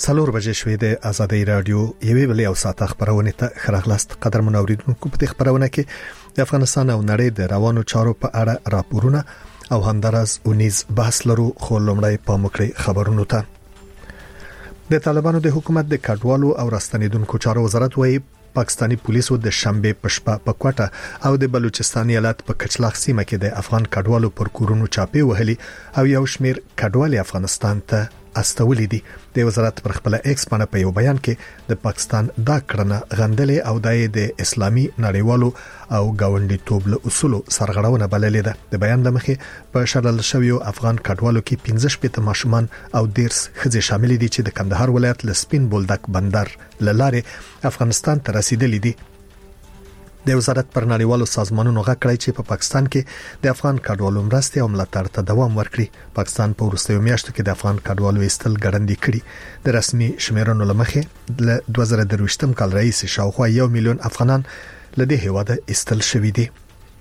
څلور بجې شوې د آزادۍ رادیو یوې بلې او ساعت خبرونه ته خراغلاست قدر منوریدونکو په خبرونه کې د افغانستان او نړۍ د روانو چارو په اړه راپورونه او همدارس اونیز بحث لرو. خو لومړی په مکري خبرونو ته د طالبانو د حکومت د کډوالو او راستنیدونکو چارو وزارت وايي پاکستانی پولیسو د شنبه پشپا په کوټه او د بلوچستان ایالت په کچلاغ سیمه کې د افغان کډوالو پر کورونو چاپی وهلي او یو شمیر کډوالي افغانستان ته استولې دي. د وزارت پر خپل ایکس باندې په یو بیان کې د پاکستان دا کړنه غندلې او د اسلامي نړیوالو او گاونډي توب له اصولو سرغړونه بللې ده. د بیان لمخې په شړل شویو افغان کډوالو کې 15 پته ماشومان او 10 خځې شامل دي چې د کندهار ولایت له سپین بولدک بندر لاره افغانستان ته رسیدلې دي. د وزارت پر نړیوالو سازمانونو غږ کړی چې په پاکستان کې د افغان کډوالو مرستې او ملاتړ ته دوام ورکړي. پاکستان په وروستیو میاشتو کې د افغان کډوالو ایستل ګړندې کړي. د رسمي شمیرنو لمخې له 2023م کال رئیس شاوخوا 1 میلیون افغانان لدې هواده ایستل شوي دي.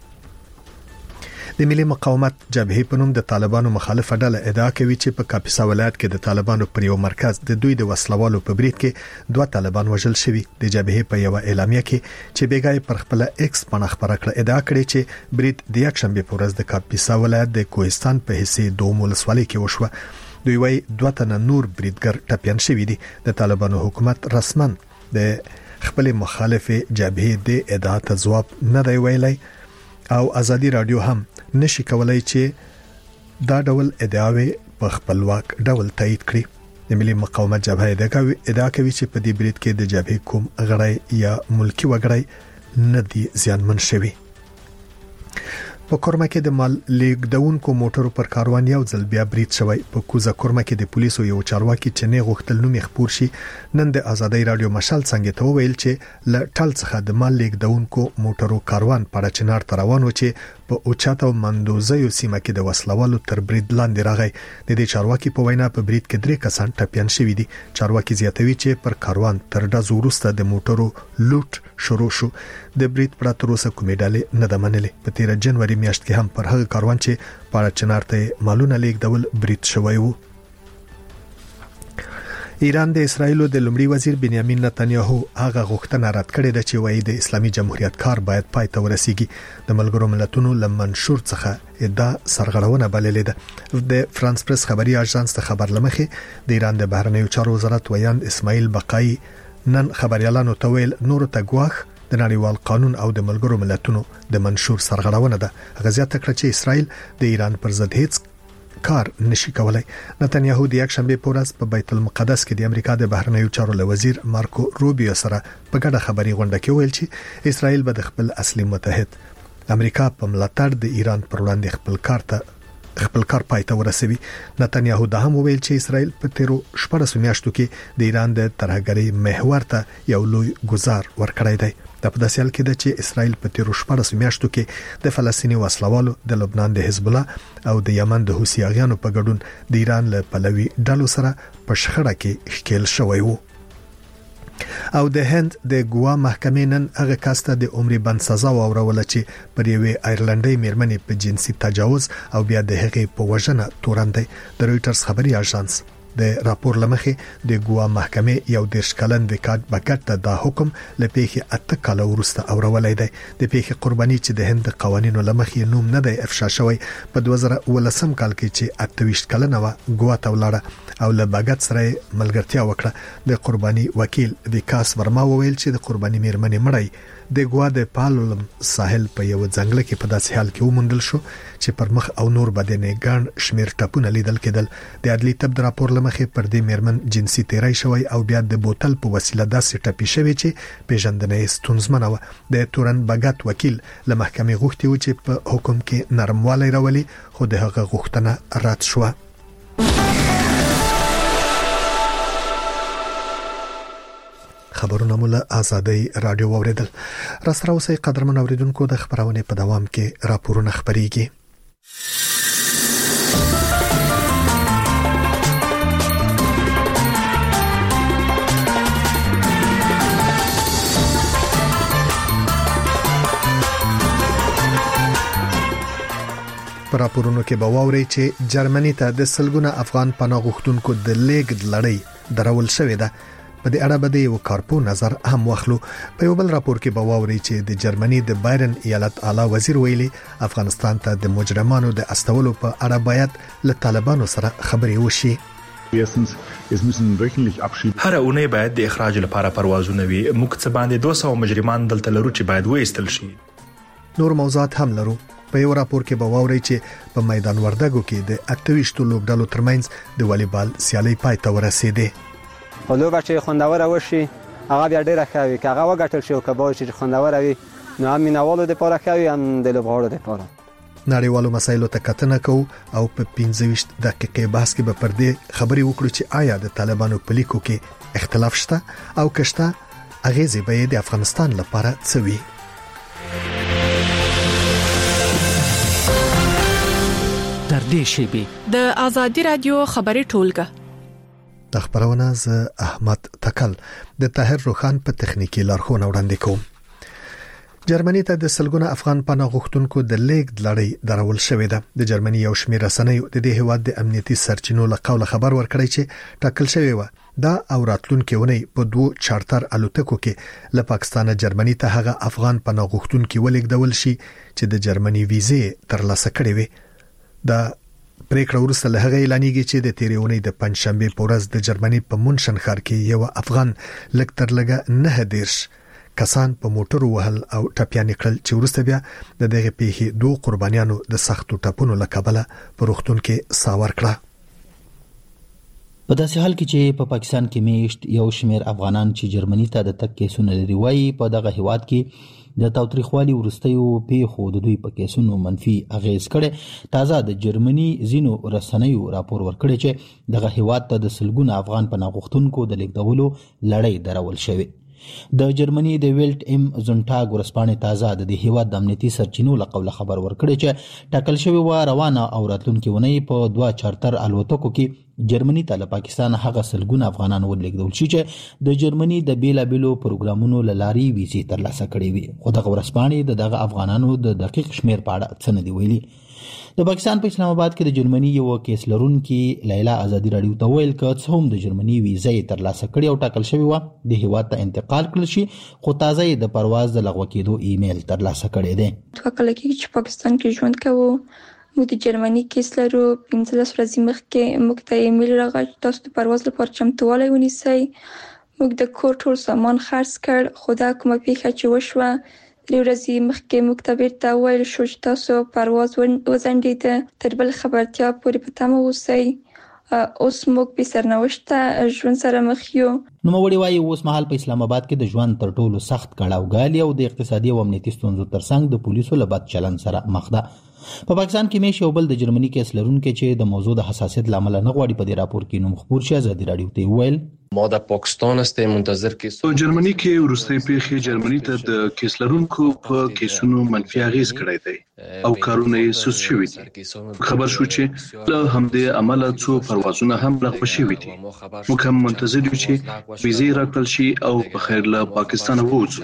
د ملي مقاومت جبهه په نوم د طالبانو مخالفه ډله ادعا کوي چې په کاپیسا ولایت کې د طالبانو پر یو مرکز د دوی د وسلوالو په برید کې 2 طالبان وژل شوي. د جبهه په یو اعلامیه کې چې بیګای پر خپل ایکس باندې خبره کړه ادعا کړې چې برید د یک شنبه په ورځ د کاپیسا ولایت د کوهستان په حصے دوم ولسوالۍ کې وشوه. دوی وايي 2 تنه نور بریدګر ټپيان شوي دي. د طالبانو حکومت رسمن د خپل مخالفه جبهه د ادعا ته جواب نه دی ویلي او ازادي رادیو هم نشي کولای چې دا ډول ادعاوې په خپلواک ډول تایید کړي. د ملي مقاومت جبهه ادعا کوي چې په دې برید کې د جبهه کوم غړی یا ملکی وګړی نه دي زیانمن شوي. په کورما کې د مال لیږدونکو موټرو پر کاروان یو ځل بیا برید شوی. په کوزه کورما کې د پولیسو یو چارواکي چې نه غوښتل نوم خبر شي نن د آزادۍ رادیو مشال څنګه ته ویل چې ل ټل څخه د مال لیږدونکو موټرو کاروان پر چنار روان و چې په اوچات او مندوزیو سیمه کې د وسلوالو تر برید لاندې راغی. د دې چارواکي په وینا په برید کې 3 کسان ټپيان شوي دي. چارواکي زیاتوي چې پر کاروان تر ډزو وروسته د موټرو لوټ شروع شو. د برید پر تر اوسه کومې ډلې نه د منلې. په 13 جنوري میاشت کې هم پر هغه کاروان چې پاره چنار ته مالونه لیږدول برید شوی وو. ایران د اسرایل د لومړي وزیر بنیامین نتنیاهو هغه غوښتنه رد کړې ده چې وایي د اسلامي جمهوریت کار باید پای ته ورسیږي. د ملګرو ملتونو لمنشور څخه دا سرغړونه بللې ده. د فرانس پریس خبري اژانس ته خبر لمخې د ایران د بهرنیو چارو وزارت ویاند اسماعیل بقای نن خبريالانو ته ویل نور ته ګواښ د نړیوال قانون او د ملګرو ملتونو د منشور سرغړونه ده. غزيات کړ چې اسرائیل د ایران پر ضد هیڅ کار نشي کولای. نتنیاهو د یک شنبه په ورځ په بیت المقدس کې د امریکا د بهرنیو چارو وزیر مارکو روبیو سره په ګډه خبري غونډه کې ویل چې اسرائیل به د خپل اصلي متحد امریکا په ملاتړ د ایران پر وړاندې خپل کار پای ته ورسوي. نتنیاهو دا هم ویل چې اسرائیل په 13 میاشتو کې د ایران د ترهګرۍ محور ته یو لوی گزار ورکړی دی. د په داسې حال کې ده چې اسرائیل په 13 میاشتو کې د فلسطیني وسلوالو د لبنان د حزب الله او د یمن د حوثي اغیانو په ګډون د ایران له پلوي ډلو سره په شخړه کې ښکیل شوی وو. او د هند د ګوا محکمې نن هغه کاسته د عمر بند سزا واورول چې پر یوې آیرلندۍ میرمنې په جنسي تجاوز او بیا د هغې په وژنه تورن دی. د رويټرز خبري اژانس د راپور لمخې د ګوا محکمې یو 10 کلن وکټ بکټ دا حکم لپاره 8 کال وروسته اورولای دی. د پیښې قرباني چې د هند قوانینو لمخې نوم نه دی افشا شوی په 2019 کال کې چې 28 کلنه و ګوا ته ولاړه او له بغت سره ملګرتیا وکړه. د قرباني وکیل وکاس ورما وویل چې د قرباني میرمنې مړی د ګوا د پالولم ساحل په یو ځنګل کې په داسې حال کې ومندل شو چې پر مخ او نور بدنې ګڼ شمیر ټپونه لیدل کېدل. د عدلي طب د راپور لمخې پر دې میرمن جنسي تیری شوی او بیا د بوتل په وسیله داسې ټپي شوی چې پیژندنې ستونزمنه و. د تورن بغت وکیل له محکمې غوښتي و چې په حکم کې نرموالی راولي خو د هغه غوښتنه رد شوه. خبرونه مولا آزادۍ رادیو اوریدل. راستره اوسئ قدرمن اوریدونکو د خبرونه په دوام کې راپورونه خبريږي. په راپورونو کې به واوري چې جرمني ته د سلګونه افغان پناه غوښتونکو د لیږد لړۍ درول شوې ده. په دې اړه به د یو کارپو نظر هم واخلو. په یو بل راپور کې به واوري چې د جرمني د بایرن ایالت اعلی وزیر ویلي افغانستان ته د مجرمانو د استولو په اړه باید له طالبانو سره خبرې وشي. هر اونۍ باید د اخراج لپاره پروازونه وي. موږ څه باندې 200 مجرمان دلته لرو چې باید وایستل شي. نور موضوعات هم لرو. په یو راپور کې به واوري چې په میدان وردګو کې د 28 لوبډالو ترمنځ د والیبال سیالي پای ته ورسېده. لوبه چې خوندوره وشي هغه بیا ډیره ښه وي. که هغه وګټل شي او که به چې خوندوره وي نو هم مینوالو لپاره ښه وي هم د لوبغاړو لپاره. نړیوالو مسایلو ته کتنه کوو او په 15 دقیقې بحث کې به پر دې خبرې وکړو چې آیا د طالبانو په لیکو کې اختلاف شته او کشته اغیزې به د افغانستان لپاره څه وي. تر دې شیبې د آزادي رادیو خبري ټولګه د خبرونه ز احمد تکل د طاهر روخان په تخنیکی لارښوونه وړاندې کوم. جرمني ته د سلګونه افغان پناه غوښتونکو د لیږد لړۍ درول شوې ده. د جرمني یو شمېر رسنیو د دې هیواد د امنیتي سرچینو له قوله خبر ورکړی چې ټاکل شوی و دا او راتلونکي ونی په 2 چارټر الوتکو کې له پاکستان جرمني ته هغه افغان پناه غوښتونکو ولېږدول شي چې د جرمني ویزې ترلاسه کړې وي. دا پریکړه ورسته له هغه اعلانېږي چې د تیریونې د پنځشنبه په ورځ د جرمني په مونشن ښار کې یو افغان لکتر لګه 9 کسان په موټر وهل او ټپيان کړل چې ورسته بیا د دغه پیښې 2 قربانیانو د سختو ټپونو لکبله په روغتون کې ساور کړه. په داسې حال کې چې په پاکستان کې میشت یو شمېر افغانان چې جرمني ته د تک کیسونه لري وایي په دغه هیواد کې د تاوتریخوالي ورستیو پیښو د دوی په کیسونو منفي اغیز کړي. تازه د جرمني زینو رسنیو راپور ورکړي چې دغه هیواد ته د سلګونه افغان پناه غوښتونکو د لیږدولو لړۍ درول شوې. د جرمني د ویلټ ام زونټاګ ورسپانې تازه د دې هیواد د امنیتي سرچینو له قوله خبر ورکړي چې ټاکل شوی و روانه او راتلونکي ونی په 2 چارټر الوتکو کې جرمني ته له پاکستان هغه سلګونه افغانان ولېږدول شي چې د جرمني د بیلابیلو پروګرامونو لاري ویزې ترلاسه کړې وي. خو دغه ورسپانې دغه افغانانو د دقیق شمیر په اړه څه نه دی ویلي. د پاکستان په اسلام آباد کې د جرمني یو کیس لرونکي لیلا آزادي رادیو ته ویل چې هم د جرمني ویزې ترلاسه کړې او ټاکل شوی و د هیواد ته انتقال کړل شي خو تازه د پرواز د لغوه کېدو ایمیل ترلاسه کړی دی. ټاکل کېږي چې پاکستان کې ژوند کوو. موږ د جرمني کیس لرو. 15 ورځې مخکې موږ ته ایمیل راغی تاسو د پرواز لپاره چمتووالی ونیسئ. موږ د کور ټول سامان خرڅ کړ خو دا کومه پیښه چې وشوه 3 ورځې مخکې موږ ته بیرته ویل شو چې تاسو پرواز وځنډېده. تر بل خبرتیا پورې په تمه اوسئ. اوس موږ په سرنوشته ژوند سره مخ یو. نوموړي وايي اوس مهال په اسلام آباد کې د ژوند تر ټولو سخت کړهوګالي او د اقتصادي او امنیتي ستونزو ترڅنګ د پولیسو له بد چلند سره مخ ده. په پاکستان کې مې یو بل د جرمني کیس لرونکي چې د موضوع د حساسیت لامل نه غواړي په دې راپور کې نوم خبر شي آزادي رادیو ته ویل ما د پاکستان است منتظر کیس په جرمني کې ورستۍ پیښې جرمني ته د کیس لرونکو په کیسونو منفي اغیز کړی دی او کارونه یې سوس شوي دي. خبر شو چې له همدې عمله څو پروازونه هم لغوه شوي دي. موږ هم منتظر یو چې ویزې راکړل شي او په خیر له پاکستان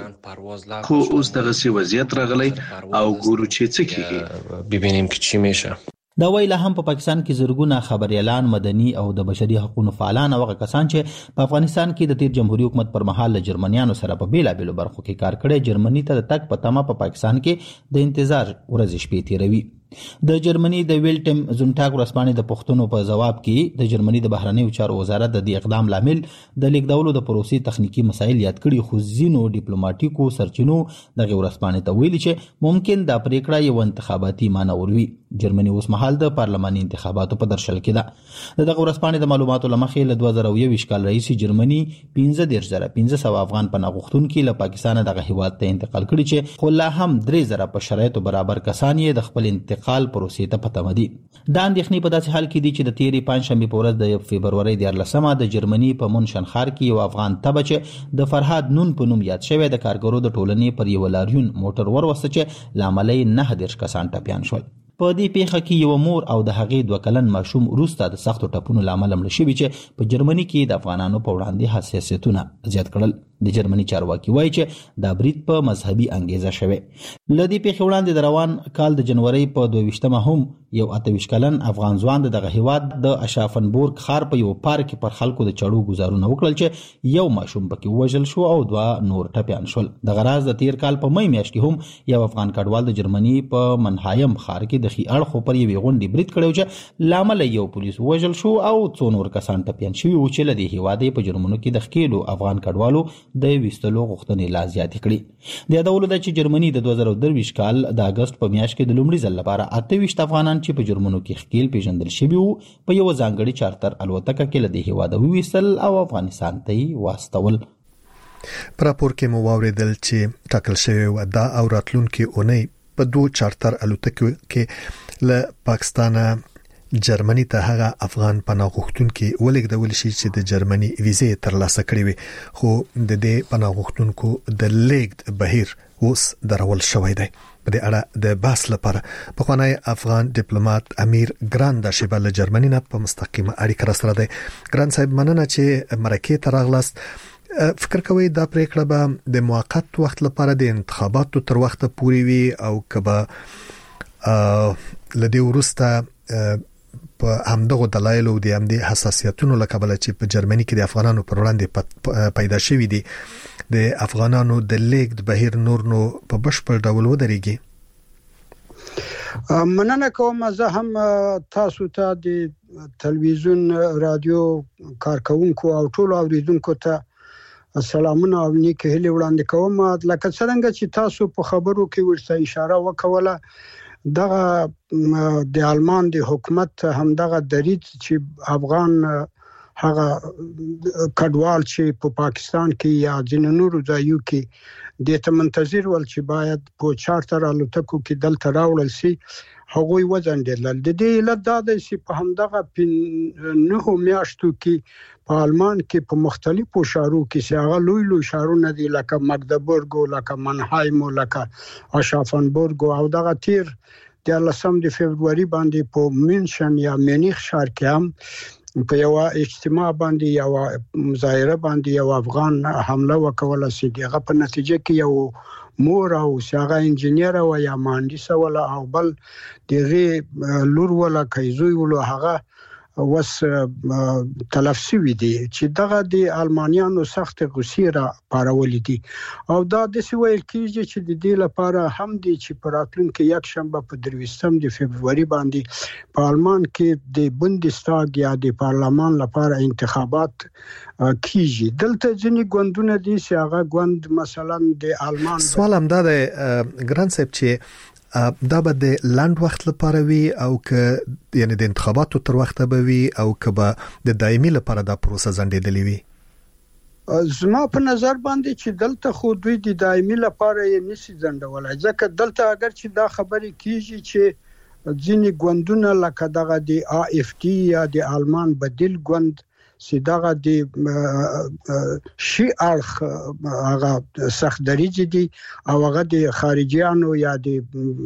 ووځو. خو اوس دغه سی وضعیت راغلی او ګورو چې څه کیږي ببینیم که چی میشه. دا ویله هم په پاکستان کې زرګونه خبريالان مدني او د بشري حقوقو فعالان او کسان چې په افغانستان کې د تیر جمهوریت حکومت پر مهال له جرمنیانو سره په بیلابیلو برخو کې کار کړی جرمني ته د تک په تمه په پاکستان کې د انتظار ورځ شپې تیروي. د جرمني د ویلټم زونټاګ ورسپانې د پښتنو په جواب کې د جرمني د بهرنیو چارو وزارت د دې اقدام لامل د لیږدولو د پروسې تخنیکی مسایل یاد کړي خو ځینو ډیپلوماټیکو سرچینو دغه ورسپانې ته ویلي چې ممکن دا پریکړه یو انتخاباتي معنی وروي. جرمني اوس مهال د پارلماني انتخاباتو په درشل کې ده. دغه ورسپانې د معلوماتو لمخې له 2021 کال رئیس جرمني 15500 افغان پناه غوښتونکي له پاکستان دغه هیواد ته انتقال کړي چې خو لا هم 3000 په شرایطو برابر کسان یې د خپل انتقال پروسې ته پته مدي. دا اندېښنې په داسې حال کې دي چې د تیری پنځشنبه په ورځ د فبرवरी 14 د جرمني په مونشن ښار کې یو افغان تبه چې د فرهاد نون په نوم یاد شوی د کارګرو د ټولنې پر یو لاریون موټر وروسته چې لاملې 9 کسان ټپيان شول. په دې پیښه کې یو مور او د هغې 2 کلن ماشوم وروسته د سختو ټپونو لامل مړ شوی چې په جرمني کې د افغانانو په وړاندې حساسیتونه زیات کړل. د جرمني چارواکي وایي چې دا برید په مذهبي انګیزه شوی. لدی په خوړاندې د روان کال د جنوري په 22 هم یو 28 کلن افغان ځوان دغه هیواد د اشافنبورګ ښار په یو پارک پر خلکو د چړو گزارونه وکړل چې یو ماشوم پکې وژل شو او 2 نور ټپيان شول. د غراز د تیر کال په مې میاشت کې هم یو افغان کډوال د جرمني په منهایم ښار کې د خي اړخ پر یو غونډې برید کړو چې لامل یو پولیس وژل شو او 2 نور کسان ټپيان شوي او چې لدی هیواد په جرمنو کې د خېلو افغان کډوالو د وستلو غوښتنې لا زیات کړي. د یادولو د چې جرمني د 2023 کال د اگست په میاشت کې د لومړي ځل لپاره 28 افغانان چې په جرمنو کې خېل پیژندل شوي وو په یو ځانګړي چارتر الوتکه کې لدی هیواد وویستل او افغانستان ته واستول. پر راپور کې مو واوریدل چې ټاکل شوی و دا او راتلونکي اونۍ په 2 چارتر الوتکو کې له پاکستان جرمني ته هغه افغان پناه غوښتونکو ولېږدول شي چې د جرمني ویزې ترلاسه کړې وي، خو د دې پناه غوښتونکو د لیږد بهیر اوس درول شوی دی. په دې اړه د بحث لپاره پخوانی افغان ډیپلوماټ امیر ګران داشبه له جرمني نه په مستقیمه اړیکه را سره دی. ګران صاحب مننه چې مرکه ته راغلاست. فکر کوي دا پریکړه به د موقت وخت لپاره د انتخاباتو تر وخت پورې وي او کبه لدی ورسته په همدغه دلایل او د همدې حساسیتونو لکه چې په جرمني کې د افغانانو پر وړاندې پیدا شوې دي د افغانانو د لیږد بهیر نور نو په بشپړ ډول ودرېږي. مننه کوم. زه هم تاسو ته د تلویزیون رادیو کارکونکو او ټول اوریدونکو ته سلامونه او نیک هیله وړاندې کوم. لکه څنګه چې تاسو په خبرو کې ورته اشاره وکوله، دغه د آلمان د حکومت هم دغه درید چې افغان هغه کډوال چې په پاکستان کې یا ځینو نورو ځایو کې د ته منتظر ول چې باید په چارتر الوتکو کې دلته راوړل شي، هغوی وځنډېدل. د دې علت دا دی چې په همدغه 9 میاشتو کې په آلمان کې په مختلفو ښارونو کې چې هغه لوی ښارونه دي لکه مګدبورګ او لکه منهایم او لکه اشافنبورګ او دغه تیر د 18 فبرवरी باندې په مونشن یا مینیخ ښار کې هم په یو اجتماع باندې یو مظاهره باندې یو افغان حمله وکوله چې دغه په نتیجه کې یو مور او شاغه انجنیر او یا مهندس ولا او بل دغه لور ولا کایزوی ولا هغه وس تلف شوی دي چې دغه د آلمانیانو سخت غوسه را پارولې دي او دا د سویل کېږي چې د دې لپاره هم دي چې پراتلونکو یک شنبه په 23 فبرवरी باندې په آلمان کې د بوندستاګ یا د پارلمان لپاره انتخابات کیږي. دلته ځینې ګوندونه دي چې هغه ګوند مثلا د آلمان سوال هم دا ګران صاحب چې دا به د لاند وخت لپاره وي او که یعنی د انتخاباتو تر وخته به وي او که به د دایمي لپاره دا پروسه ځنډېدلې وي. زما په نظر باندې چې دلته خو دوی د دایمي لپاره یې نشي ځنډولای، ځکه دلته اگر چې دا خبرې کیږي چې ځینې ګوندونه لکه دغه د AfD یا د آلمان بدیل ګوند چې دغه د شي اړخ هغه سخت دریځ دي او هغه د خارجيانو یا د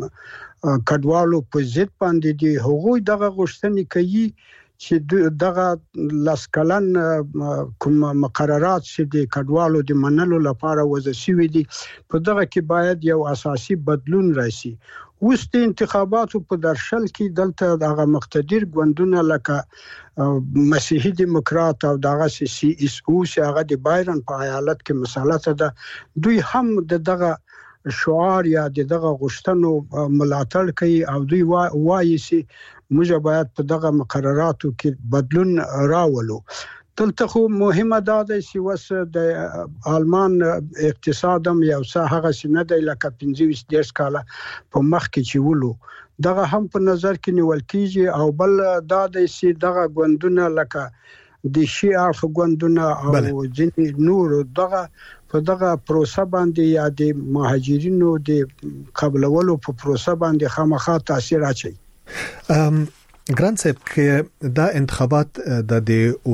کډوالو په ضد باندې دي، هغوی دغه غوښتنې کوي چې دغه لاسکلن کوم مقررات چې د کډوالو د منلو لپاره وضع شوي دي په دغه کې باید یو اساسي بدلون راشي. اوس د انتخاباتو په درشل کې دلته دغه مقتدر ګوندونه لکه مسیحي دیموکرات او دغه CSU چې هغه د بایرن په ایالت کې مسلط ده، دوی هم دغه شعار یا دغه غوښتنو ملاتړ کوي او دوی وایي چې موږ باید په دغه مقرراتو کې بدلون راولو. دلته خو مهمه ده چې وس د آلمان اقتصاد هم یو څه هغه سینه دی لکه 15 کاله په مخ کې چې ولو دغه هم په نظر کې نیول کیږي او بل دا د چې دغه ګوندونه لکه د شي اړخ ګوندونه او ځینې نور دغه په دغه پروسه باندې یا د مهاجرینو د قبولولو په پروسه باندې خامخا تاثیر اچي. ګران صاحب کې دا انتخابات د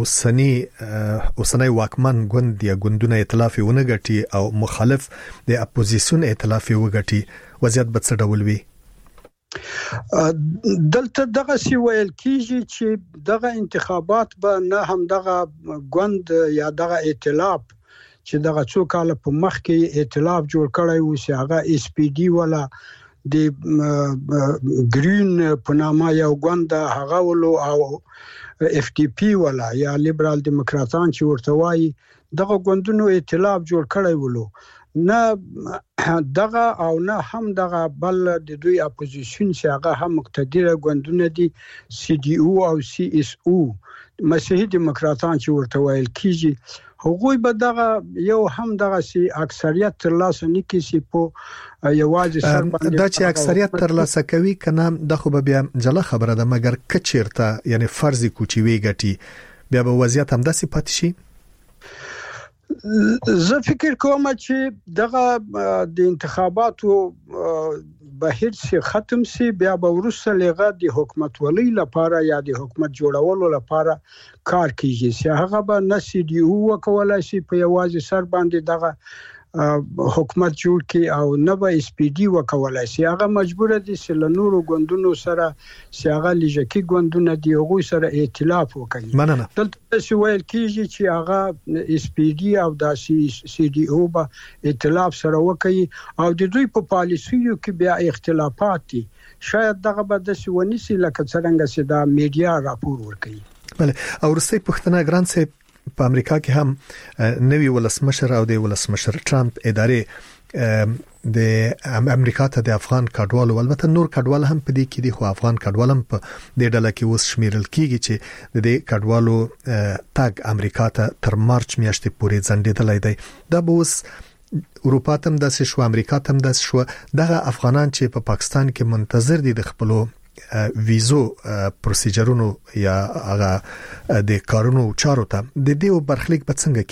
اوسنۍ واکمن ګوند یا ګوندونه ائتلاف ونه غټي او مخالف د اپوزیشن ائتلاف وګټي، وضعیت به څه ډول وي؟ دلته دغه سی ویل کیږي چې دغه انتخابات به نه هم دغه ګوند یا دغه ائتلاف چې دغه څو کال په مخ کې ائتلاف جوړ کړی و چې هغه اس پی ډي ولا د گرین په نامه یو ګوند هغه ولو او اف ټي پی ولا یا لیبرال دیموکراتان چې ورته وایي دغه ګوندونو ائتلاف جوړ کړی ولو نه دغه او نه هم دغه بل د دوی اپوزیشن چې هغه هم مقتدره ګوندونه دي سی ډي او او سی اس او مسیحي دیموکراتان چې ورته وایي کیږي هغوی به دغه یو هم دغه سي اکثریت تر لاسه نکسي په یوازې سر باندې دا چې اکثریت تر لاسه کوي کنه د خو بیا جلا خبره ده مګر کچیرته یعنی فرض کوچی وی غټي بیا به وضعیت هم داسې پات شي زه فکر کوم چې دغه د انتخاباتو بهیر سي ختم سي بیا به ورسره لغه د حکومت ولې لپاره یا د حکومت جوړولو لپاره کار کیږي چې هغه به نسي دی او کولای شي په یوازې سر باندې دغه حکومت جوړ کی او نه به اس پی ډي وکولای شي هغه مجبور دي چې له نورو ګوندونو سره چې هغه لږکي ګوندونه دی هغه سره ائتلاف وکړي مننه دلته چې ویل کیږي چې هغه اس پی ډي او د سی ډي او به ائتلاف سره وکړي او د دوی په پالیسیو کې بیا اختلافات دي شاید دغه به د سونیسي لکه څنګه چې دا میډیا راپور ورکړي بله او رسې پښتنه ګران سه په امریکا کې هم نوی ولسمشر او د ولسمشر ټرمپ ادارې د امریکا ته د افغان کډوالو البته نور کډوال هم په دې کې دي خو افغان کډوال هم په دې ډله کې وس شمیرل کیږي چې د دې کډوالو تاګ امریکا ته تر مارچ میاشتې پورې ځنډېدلای دی دا به اوس اروپا ته هم داسې شو امریکا ته هم داسې شو دغه افغانان چې په پاکستان کې منتظر دي د خپلو ویزو پروسیجرونو یا هغه د کارونو چارو ته د دې برخلیک په څنګه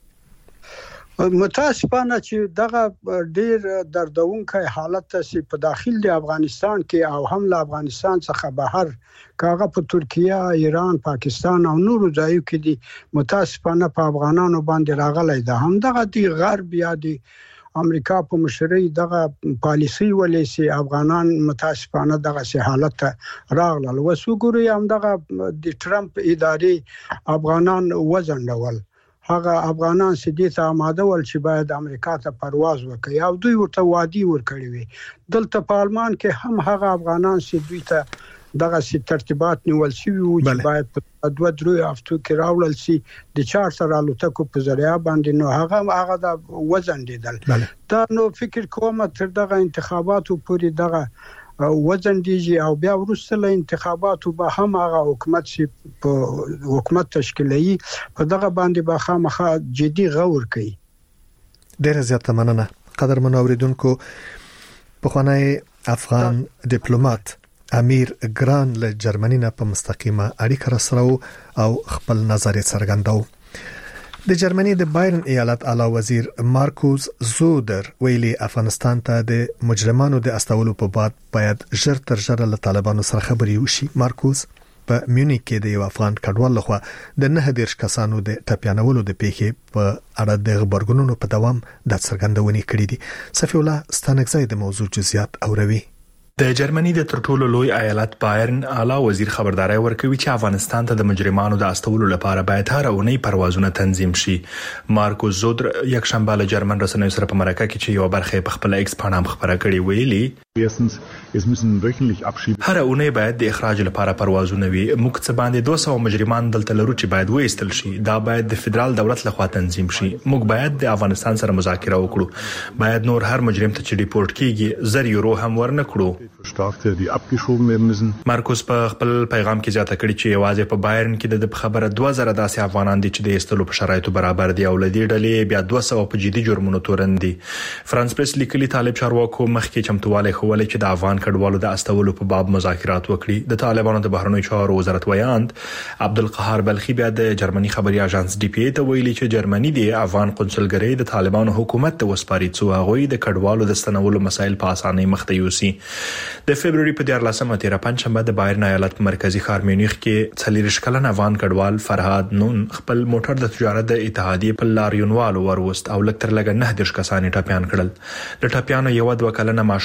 کیږي متاسفانه چې دغه ډیر دردونکې حالت چې په داخل د افغانستان کې او هم له افغانستان څخه بهر کاغه په ترکیه ایران پاکستان او نورو ځایو کې دي متاسفانه په افغانانو باندې راغلی ده هم دغه دی غرب یا دی امریکا په مشرۍ دغه پالیسي ولې سي افغانان متاسفانه دغه سي حالت راغلل وسوګوري هم دغه د ټرمپ ادارې افغانان وزنډول هغه افغانان سدي ته آماده ول چې باید امریکا ته پرواز وکړي او دوی ورته وادي ورکړي وي دلته په آلمان کې هم هغه افغانان سدي ته دغه سي ترتیبات نیول شي او چې باید په 2-3 هفتو کې راوړل شي د چارټر الوتکو په ذریعہ باندې نو هغه د وزن دیدل دا نو فکر کوم تر دغه انتخاباتو پورې دغه وزن دیږي او بیا ورسره انتخاباتو به هم هغه حکومت شي په حکومت تشکیلي په دغه باندې به خامخا جدي غور کوي ډېر زیات مننه قدرمن اوریدونکو په خوانای افغان ډیپلوماټ امیر ګران له جرمني نه په مستقیمه اړیکه سره او خپل نظر څرګنداو د جرمني د بایرن ایالت اعلی وزیر مارکوس زودر ویلي افغانستان ته د مجرمانو د استولو په باد باید ژر تر ژره له طالبانو سره خبري وشي مارکوس په میونیک کې د یو افغان کډوال لخوا د 19 کسانو د ټپیانولو د پیښې په اړه د خبرګونونو په دوام د څرګندونې کړې دي صفی الله ستانکزی د موضوع جزئیات اوروي د جرمنی د ترټولو لوی ایالت بایرن اعلی وزیر خبرداري ورکوي چې افغانستان ته د مجرمانو د استولو لپاره باید هر اونۍ پروازونه تنظیم شي مارکوس زودر یک شنبه له جرمن رسنیو سره په مرکه کې چې یو برخه په خپل ایکس پاڼه خبره کړې ویلي هر اونۍ باید د اخراج لپاره پروازونه وي موږ څه باندې 200 مجرمان دلته لرو چې باید وایستل شي دا باید د فدرال دولت لخوا تنظیم شي موږ باید د افغانستان سره مذاکره وکړو باید نور هر مجرم ته چې ریپورت کیږي 1 یورو هم ورنکړو مارکوس په خپل پیغام کې زیاته کړی چې یوازې په بایرن کې د خبره 2000 داسې افغانان دي چې د استلو په شرایطو برابر دي او لدی ډلې بیا 200 په جدي جرمونو تورن دي فرانس پریس لیکلي طالب چارواکو مخکې چمتواله خوله چې د افغان کډوالو د استولو په باب مذاکرات وکړي د طالبانو د بهرنیو چارو وزارت ویاند عبدالقهار بلخي بیا د جرمني خبري اژانس ډي پی ته ویلي چې جرمني د افغان قونسلګرۍ د طالبانو حکومت ته وسپاري څو هغه د کډوالو د ستنولو مسایل په اسانۍ مخته یوسي د فبرवरी په 14 پنځشنبه د بایرن ایالت مرکزی ښار میونخ کې 40 کلن افغان کډوال فرهاد نون خپل موټر د تجارت د اتحادیې په لاریونوال وروست او لکتر لګ 19 کسان ټپيان کړل د ټپيانو یو 2 کلنه ماشومه او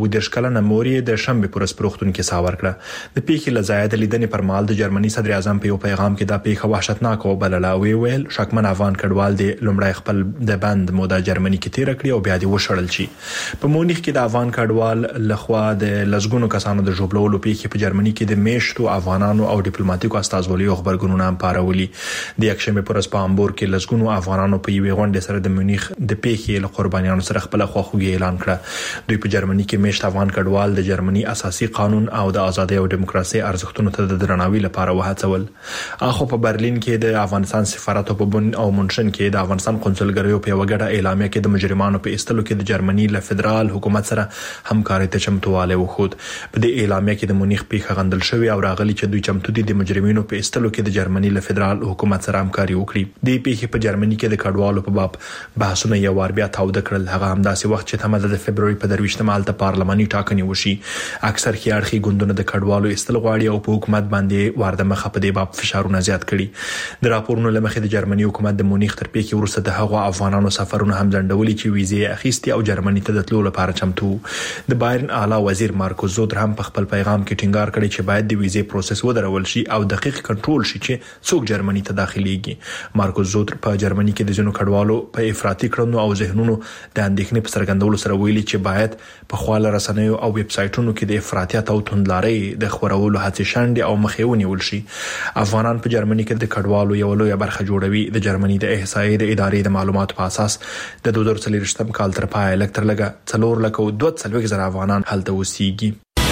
10 کلنه مور یې د شنبه پر سپروختون کې سا ورکړه. د پیښې لزاید لیدنې پر مال د جرمني صدر اعظم په یو پیغام کې دا پیښه وحشتناک او بلله ویل شکمن افغان کډوال د لومړی خپل د بند موده جرمني کې تیر کړی او بیا د وشړل شي. په مونیخ کې د افغان کډوال لخوا د لزګونو کسانو د جوړولو پیښه په جرمني کې د میشتو افغانانو او ډیپلوماټیکو استازولیو خبرګونونه پارولي. د یکشنبه پر په امبور کې لزګونو افغانانو په یوې غونډه سره د مونیخ د پیښې له قربانیانو سره خپل خواخوږي اعلان کړه. دوی په جرمني کې میشت افغان کډوال د جرمني اساسي قانون او د ازادي او دیموکراسي ارزښتونو ته د درناوي لپاره وهڅول. اخو په برلین کې د افغانستان سفارت په بن او منشن کې د افغانستان قونسلګریو په وګړه اعلامیه کې د مجرمانو په استلو کې د جرمني له فدرال حکومت سره همکاري ته چمتواله وخود. په دې اعلامیه کې د مونیخ پیښه غندل شوی او راغلي چې دوی چمتو دي د مجرمینو په استلو کې د جرمني له فدرال حکومت سره همکاري وکړي. د پیښې په جرمني کې د کډوالو په باب بحثونه یو وار بیا تاوده کړل. هغه همداسې وخت چې تمه د فبرवरी په 23 مالته پارلماني ټاکنې وشي. اکثر خيارخي ګوندونه د کډوالو استل غواړي او په حکومت باندې وارده مخه په دې باب فشارونه زیات کړي. د راپورونو لمخې د جرمني حکومت د مونیخ تر پیښې وروسته د هغو افغانانو سفرونه هم ځنډولي چې ویزې اخیستي او جرمني ته د تلو لپاره چمتو. د بایرن اعلی وزیر مارکوس زودر هم په خپل پیغام کې ټینګار کړی چې باید د ویزې پروسس ودرول شي او دقیق کنټرول شي چې څوک جرمني ته داخليږي. مارکوس زودر په جرمني کې د ځینو کډوالو په افراطي کړنو او ذهنونو د اندېښنې په څرګندولو سره ویلي چې باید په خواله رسنیو او ویب سایټونو کې د افراطیت او توندلارۍ د خورولو هڅې شنډې او مخې ونیول شي. افغانان په جرمني کې د کډوالو یو لوی برخه جوړوي. د جرمني د احصایې د ادارې د معلوماتو په اساس د 2023 کال تر پای لکټر لګه 4,240,000 افغانان هلته اوسېږي.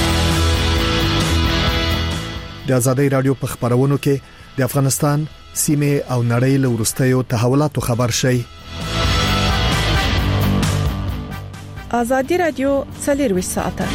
د ازادي رادیو په خبرونو کې د افغانستان سیمه او نړۍ له ورستیو تحولاتو خبر شي. ازادي رادیو 24 ساعته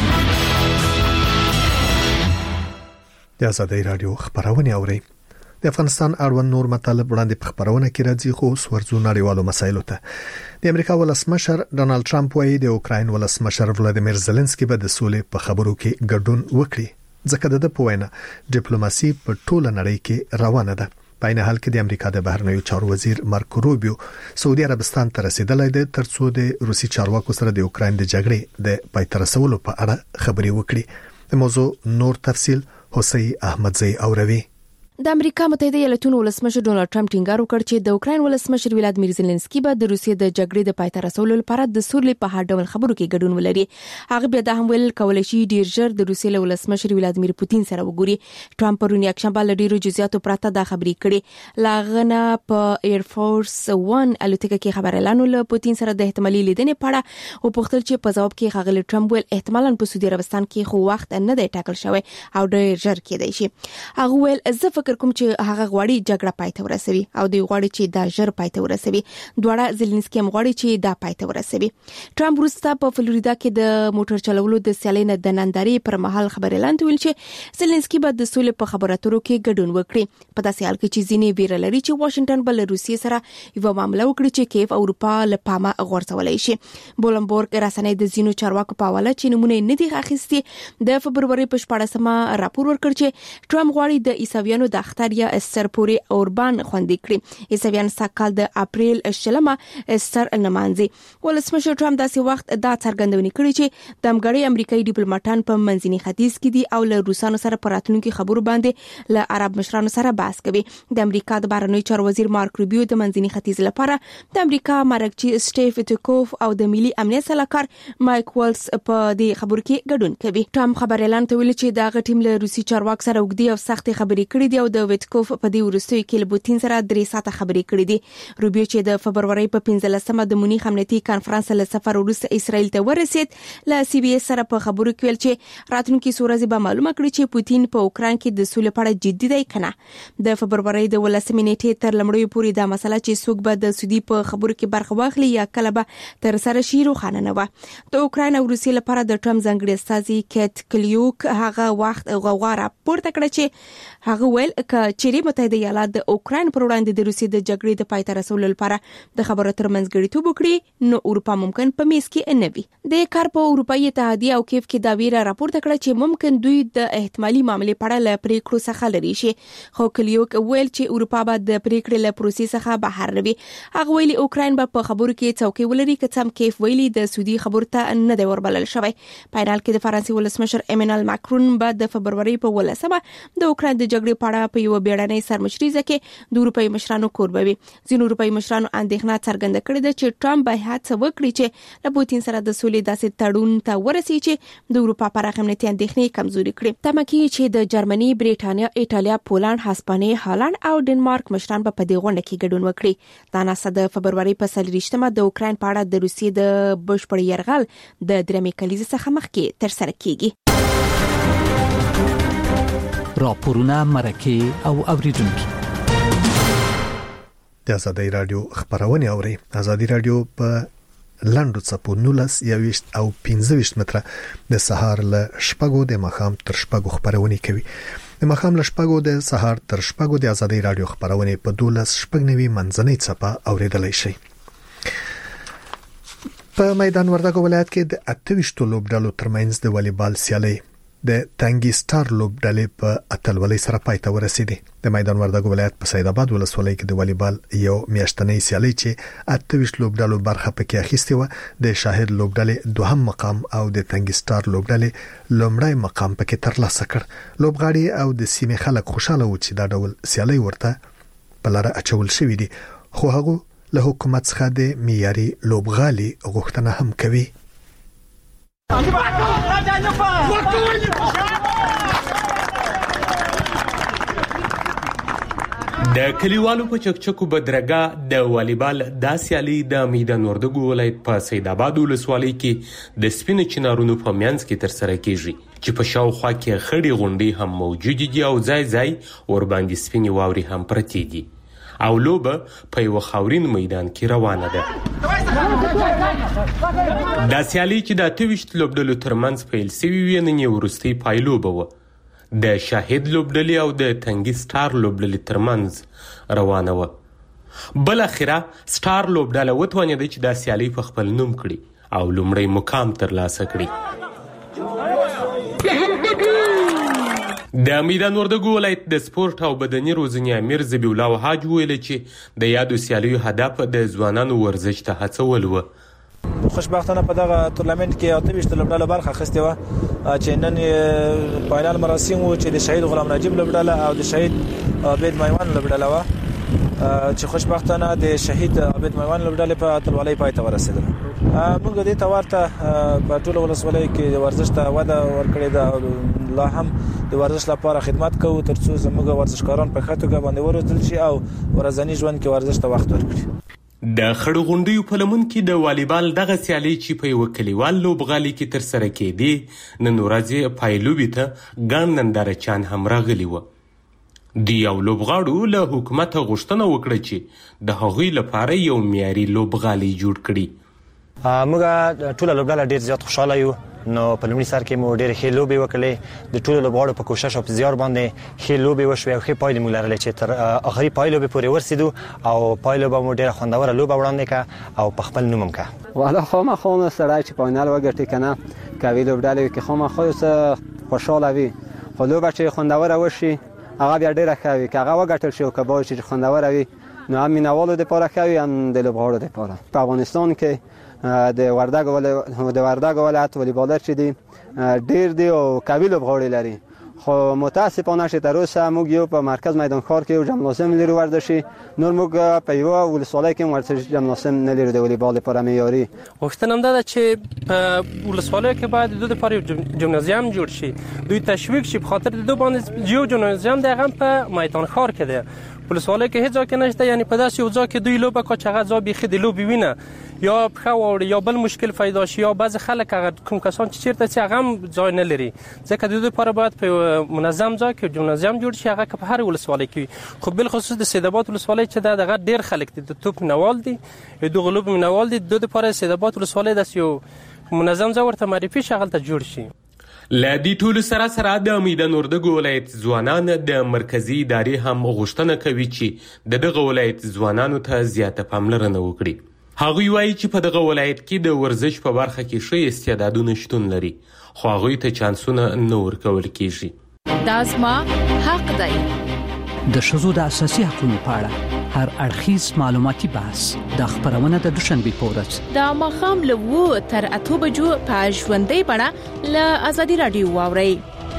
د ازادي رادیو خبرونه اوري. د افغانستان اړوند نور مطالب وړاندې په خبرونه کې راځي خو ورځو نړیوالو مسایلو ته. د امریکا ولسمشر ډونالد ټرمپ وايي د اوکراین ولسمشر ولادیمیر زيلنسکي به د سولې په خبرو کې ګډون وکړي ځکه د پوینه ډیپلوماسي په ټوله نړۍ کې روانه ده. په عین حال کې د امریکا د بهرنیو چارو وزیر مارکو روبیو سعودي عربستان ته رسیدلی دی ترڅو د روسي چارواکو سره د اوکراین د جګړې د پای ته رسولو په اړه خبرې وکړي. د موضوع نور تفصيل حسین احمدزی اوروي. د امریکا متحده ایالاتونو ولسمشر ډونالد ټرمپ ټینګار وکړ چې د اوکراین ولسمشر ولادیمیر زيلنسکي به د روسیې د جګړې د پای ته رسولو لپاره د سولې په هر ډول خبرو کې ګډون ولري. هغه بیا د هم ویل کولای شي ډیر ژر د روسیې ولسمشر ولادیمیر پوتین سره وګوري. ټرمپ پرون یکشنبه له ډیرو جزئیاتو پرته دا خبرې کړې. لاغنه په ایر فورس 1 الوتکه کې خبرلانو له پوتین سره د احتمالي لیدنې په اړه او پوښتل چې په جواب کې خغلی ټرمپ ویل احتمالاً په سعودي عربستان کې خو وخت نه دی ټاکل شوی او ډیر ژر کېدای شي. هغه ویل زه فکر کوم چې هغه غواړي جګړه پای ته ورسوي او دوی غواړي چې دا ژر پای ته ورسوي. دواړه زيلنسکي هم غواړي چې دا پای ته ورسوي. ټرمپ وروسته په فلوریدا کې د موټر چلولو د سیالۍ نه د نندارې پر مهال خبرلاند ویل چې زيلنسکي به د سولې په خبرو اترو کې ګډون وکړي. په داسې حال کې چې ځینې ویره لري چې واشنگټن بل روسیې سره یو معاملې وکړي چې کیف اروپا له پامه غورځولای شي. بولمبورګ رسنۍ د ځینو چارواکو په حواله چې نمونه نه دي اخیستي د فبرवरी په 14مه راپور ورکړ چې ټرمپ غواړي د عیسویانو د اختر یا سرپوري اوربان خوندې کړي. عیسویان سکهال د اپریل شلمه سر نمانځي. ولسمشر ټرمپ داسې وخت دا څرګندونې کړې چې د امګړې امریکایي ډیپلوماټان په منځني ختیځ کې دي او له روسانو سره پراتلونکو خبرو باندې له عرب مشرانو سره بحث کوي. د امریکا د بهرنیو چارو وزیر مارک روبیو د منځني ختیځ لپاره د امریکا مرکزی سټیف ویټکوف او د ملي امنیت سلاکار مایک والز په دې خبرو کې ګډون کوي. ټرمپ خبرلاند ته ویل چې دا غټیم له روسي چارواک سره وګړي او سخت خبرې کړې دي او د ویټکوف په دې ورستوي کې له پوتین سره 3 ساعته خبرې کړې دي. روبیو چې د فبرवरी په 15مه د مونیخ امنیتي کانفرنس له سفر وروسته اسرائیل ته ورسید له سی بي اس سره په خبرو کې ویل چې راتلونکي سورزي به معلومه کړي چې پوتین په اوکراین کې د سولې په اړه جدي دی کنه. د فبرवरी د 18 نیټې تر لمړیو پورې دا مسله چې څوک به د سعودي په خبرو کې برخه واخلي یا کله به تر سره شي روښانه نه و. د اوکراین او روسیې لپاره د ټرمپ ځنګړي استازي کیټ کلیوک هغه وخت غوغا راپورته کړ چې هغه ویل ویل ک چيري متحده ایالات د اوکراین پر وړاندې د روسیې د جګړې د پای ته رسولو لپاره د خبرو ترمنځ غړیتوب وکړي نو اروپا ممکن په میز کې نه وي. د کار په اروپאי اتحادیه او کیف کې دا ویره راپورته کړه چې ممکن دوی د احتمالي معاملې په اړه له پریکړو څخه لري شي. خو کلیوک ویل چې اروپا به د پریکړې له پروسې څخه بهر وي. هغه ویلي اوکراین به په خبرو کې څوکۍ ولري که څم کیف ویلي د سعودي خبرو ته نه دی وربلل شوی. پایرال کې د فرانسې ولسمشر ایمانوئل ماکرون به د فبرवरी په 18مه د اوکراین د جګړې په اړه په یو بیړنۍ سرمشريزه کې د اروپאי مشرانو کوربوي. ځینو اروپאי مشرانو اندېښنه څرګنده کړې ده چې ټرمپ به هڅه وکړي چې له پوتین سره د سولې داسې تړون ته ورسي چې د اروپا پراخ امنیتي اندېښنې کمزوري کړي. تمکي چې د جرمني، بریټانیا، ایټالیا، پولند، هسپانیې، هالند او ډنمارک مشران په دې غونډه کې ګډون وکړي. دا ناسا د فبرवरी په 23مه د اوکراین په اړه د روسیې د بشپړ یرغل د درېمې کلیزې څخه مخکې ترسره کیږي. راپورونه مرکه او اوریدونکو د ازادي رادیو خبرونه اوري. ازادي رادیو په لاندو څپو 19 21 او 15 متره د سهار له شپږو د مخام تر شپږو خبرونه کوي. د مخام له شپږو د سهار تر شپږو د ازادي رادیو خبرونه په 12 شپږنوي منځنۍ څپه اوریدلای شي. په میدان وردګو ولایت کې د 28 لوبډالو ترمنځ د والیبال سیالي د تنګي سټار لوبډلې په اتلولۍ سره پای ته ورسېده. د میدان وردګو ولایت په سید آباد ولسوالۍ کې د والیبال یو میاشتنۍ سیالي چې 28 لوبډلو برخه پکې اخیستې و د شاهد لوبډلې دوهم مقام او د تنګي سټار لوبډلې لومړی مقام پکې ترلاسه کړ. لوبغاړي او د سیمې خلک خوشاله و چې دا ډول سیالي ورته په لاره اچول شوې دي، خو هغه له حکومت څخه د معیاري لوبغالي غوښتنه هم کوي. د کلیوالو په چکچکو بدرګه د والیبال د سیالي د میدان وردګو ولایت په سید آباد ولسوالۍ کې د سپینو چنارونو په منځ کې ترسره کیږي چې په شاوخوا کې خړې غونډې هم موجود دي او ځای ځای ورباندې سپینې واورې هم پرتې دي او لوبه په یو خاورین میدان کې روانه ده. دا سیالي چې د 28 لوبډلو ترمنځ پیل شوې وي نن یې وروستۍ پایلوبه وه. د شاهد لوبډلې او د تنګي سټار لوبډلې ترمنځ روانه وه. بل اخره سټار لوبډله وتوانېده چې دا سیالي په خپل نوم کړي او لومړی مقام ترلاسه کړي. د میدان وردګو ولایت د سپورت او بدني روزنې امیر ذبیح الله وحاج ویل چې د یادو سیالیو هدف د ځوانانو ورزش ته هڅول و. خوشبختانه په دغه تورنمنت کې 28 لوبډله برخه اخیستې وه چې نن فاینال مراسم و چې د شهید غلام نجیب لوبډله او د شهید عابد میوان لوبډله وه چې خوشبختانه د شهید عابد میوان لوبډله په اتلولۍ پای ته ورسېدله. موږ دې ته ورته په ټول ولسوالۍ کې د ورزش ته وده ورکړې ده. لا هم د ورزش لپاره خدمت کوو ترڅو زموږ ورزشکاران په ښه توګه باندې وروزل شي او ورځنی ژوند کې ورزش ته وخت ورکړي. د خړو غونډیو په لمن کې د والیبال دغه سیالي چې په یو کلیوال لوبغالي کې ترسره کېدې نن ورځ پایلوبې ته ګڼ نندارچیان هم راغلي وو. د یو لوبغاړو له حکومت غوښتنه وکړه چې د هغوی لپاره یو معیاري لوبغالي جوړ کړي. موږ ټول لوبډله ډیر زیات خوشاله یو. نو په لومړي سر کې مو ډېر ښه لوبې وکړې. د ټولو لوبغاړو په کوشش او په زیار باندې ښه لوبې وشوې او ښه پایلې مو لرلې چې تر اخري پایلې پورې ورسېدو او پایلې مو ډېره خوندوره لوبه وړاندې کړه او په خپل نوم هم کړه. والا خامخا سړی چې فاینال وګټي کنه کوي لوبډلې کې خامخا خوشاله وي. خو لوبه چې خوندوره وشي هغه بیا ډېره ښه وي. که هغه وګټل شي او که باید چې خوندوره وي نو هم مینوالو دپاره ښه وي هم د لوبغاړو دپاره. په افغانستان کې د وردګو ولایت والیبالر چې دي ډېر دي او قوي لوبغاړي لري. خو متاسفانه چې تر اوسه موږ یو په مرکز میدان ښار کې یو جمنازیم لرو ورزشي، نور موږ په یوه ولسوالۍ کې ورزشي جمنازیم نه لرو د والیبال لپاره معیاري. غوښتنه هم ده چې په ولسوالۍ کې باید د دوی لپاره یو جمنازیم جوړ شي، دوی تشویق شي، په خاطر د دوی باندې یو جمنازیم دی هغه په میدان ښار کې دی. ولسوالۍ کې هیڅ ځای کې نشته، یعنی په داسې یو ځای کې دوی لوبه کوي چې هغه ځای بیخي د لوبې وینه یا پښه واوړي یا بل مشکل پیدا شي یا بعضې خلک هغه کوم کسان چې چېرته چې هغه هم ځای نه لري، ځکه د دوی لپاره باید په منظم ځای کې جمنازیم جوړ شي، هغه که په هر ولسوالۍ کې وي. خو بالخصوص د سید آباد ولسوالۍ چې ده دغه ډېر خلک دي، د توپ مینوال دي، د دغه لوبې مینوال دي، د دوی لپاره سید آباد ولسوالۍ داسې یو منظم ځای ورته معرفي شي، هغلته جوړ شي. لدی ټول سره د میدان وردګو ولایت ځوانان د مرکزی ادارې هم غوښتنه کوي چې دغه ولایت ځوانانو ته زیاته پاملرنه وکړي. هغوی وایي چې په دغه ولایت کې د ورزش په برخه کې ښه استعدادونه شتون لري، خو هغوی ته چانسونه نه ورکول کیږي. دا زما حق دی. د ښځو د اساسي حقوقو په اړه هر اړخیز معلوماتي بحث د خبرونه د دوشنبه په ورځ د ماښام له 2 تر 8 بجو په ژوندۍ بڼه له ازادي رادیو واورئ.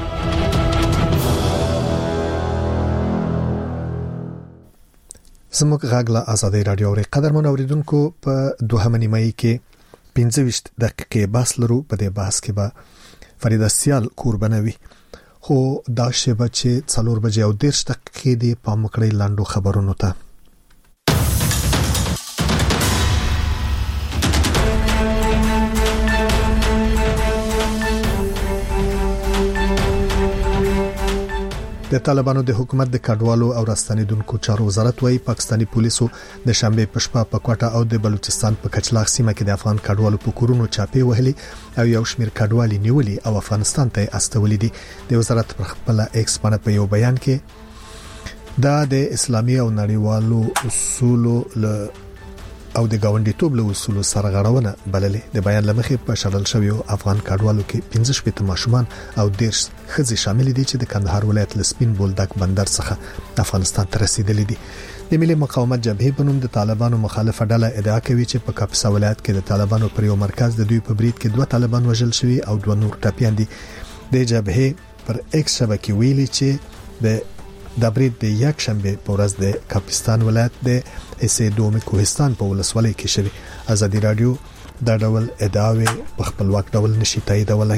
زموږ غږ له ازادي رادیو اوري. قدرمن اوریدونکو، په 2 نیمایي کې 25 دقیقې بحث لرو. په دې بحث کې به فرید سیال قربانوي، خو دا شیبه چې 4 بجې او 10 دقیقې دی په مکړې لاندو خبرونو ته. د طالبانو د حکومت د کډوالو او راستنیدونکو چارو وزارت وايي پاکستاني پولیسو د شنبه په شپه په کوټه او د بلوچستان په کچلاغ سیمه کې د افغان کډوالو په کورونو چاپی وهلي او یو شمیر کډوالي نیولي او افغانستان ته استولي دي. د وزارت پر خپل ایکس باندې په یو بیان کې دا د اسلامي او نړیوالو اصولو او د گاونډیتوب له اصولو سره غړونه بللې. د بیان لمخې په شړل شوی افغان کډوالو کې 15 ماشومان او 10 ښځې شامل دي چې د کندهار ولایت لسپین بولدک بندر څخه افغانستان ته رسیدلي دي. د ملي مقاومت جبهې په نوم د طالبانو مخالفه ډله ادعا کوي چې په کاپیسا ولایت کې د طالبانو پر یو مرکز د دوی په برید کې 2 طالبان وژل شوي او 2 نور ټپيان دي. د جبهې پر ایکس شبکې ویلي چې د برید د یک شنبه په ورځ د کاپیستان ولایت د اسیدوم کوهستان په ولسوالۍ کې شوی. ازادي رادیو دا ډول ادعاوې په خپلواک ډول نشي تاییدولای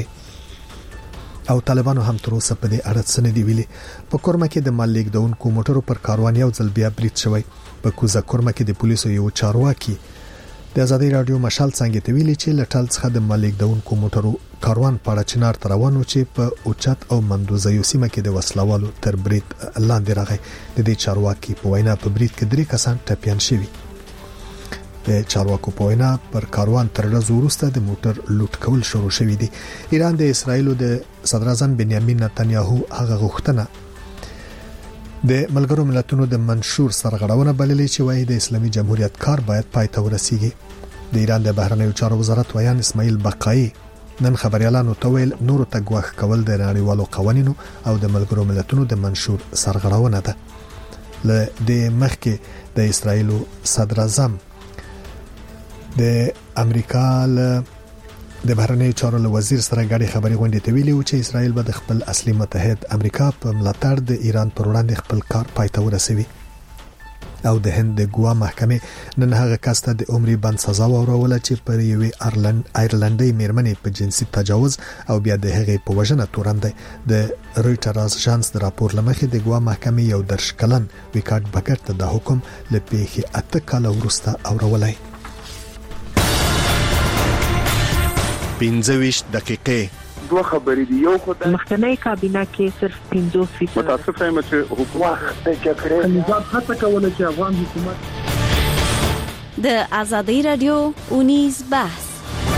او طالبانو هم تر اوسه په دې اړه څه نه دی ویلي. په کورما کې د مال لیږدونکو موټرو پر کاروان یو ځل بیا برید شوی. په کوزا کورما کې د پولیسو یو چارواکي د ازادي رادیو مشال څنګه ته ویلي چې لټل څخه د مال لیږدونکو موټرو کاروان په اړه چنار تر روانو چې په اوچت او مندوزه یو سیمه کې د وسلوالو تر برید لاندې راغی. د دې چارواکي په وینا په برید کې 3 کسان ټپيان شوي. د چارواکو په وینا پر کاروان تر ورځې وروسته د موټر لوټ کول شروع شوی دی. ایران د اسرایل د صدر اعظم بنیامین نتنیاهو هغه غوښتنه د ملګرو ملتونو د منشور سرغړونه بللې چې وايي د اسلامي جمهوریت کار باید پای ته ورسیږي. د ایران د بهرنیو چارو وزارت ویان اسماعیل بقایي نن خبريالانو ته ویل نور ته غوښ کول د نړیوالو قوانینو او د ملګرو ملتونو د منشور سرغړونه ده. ل د مخکې د اسرایل صدر اعظم د امریکا د بهرنیو چارو وزیر سره غاړي خبري غونډې ته ویلي و چې اسرایل به د خپل اصلي متحد امریکا په ملاتړ د ایران پر وړاندې خپل کار پای ته ورسوي. او د هند د ګوا محکمې نن هغه کس ته د عمرې بند سزا وروړه چې پر یوې ایرلندۍ میرمنې په جنسي تجاوز او بیا د هغې په وژنه تورن دی. د رويټرز اژانس د راپور لمخې د ګوا محکمې یو درش کلن ویکاټ بکر ته د حکم لپاره 8 کاله وروسته اورولای. 15 دقیقې دوه خبرې دي. یو خدای مخکنی کابینه کې صرف 15% متاسف یم چې حکومت د کړې نظام هڅه کوله چې افغان حکومت د ازادي رادیو اونیز بحث.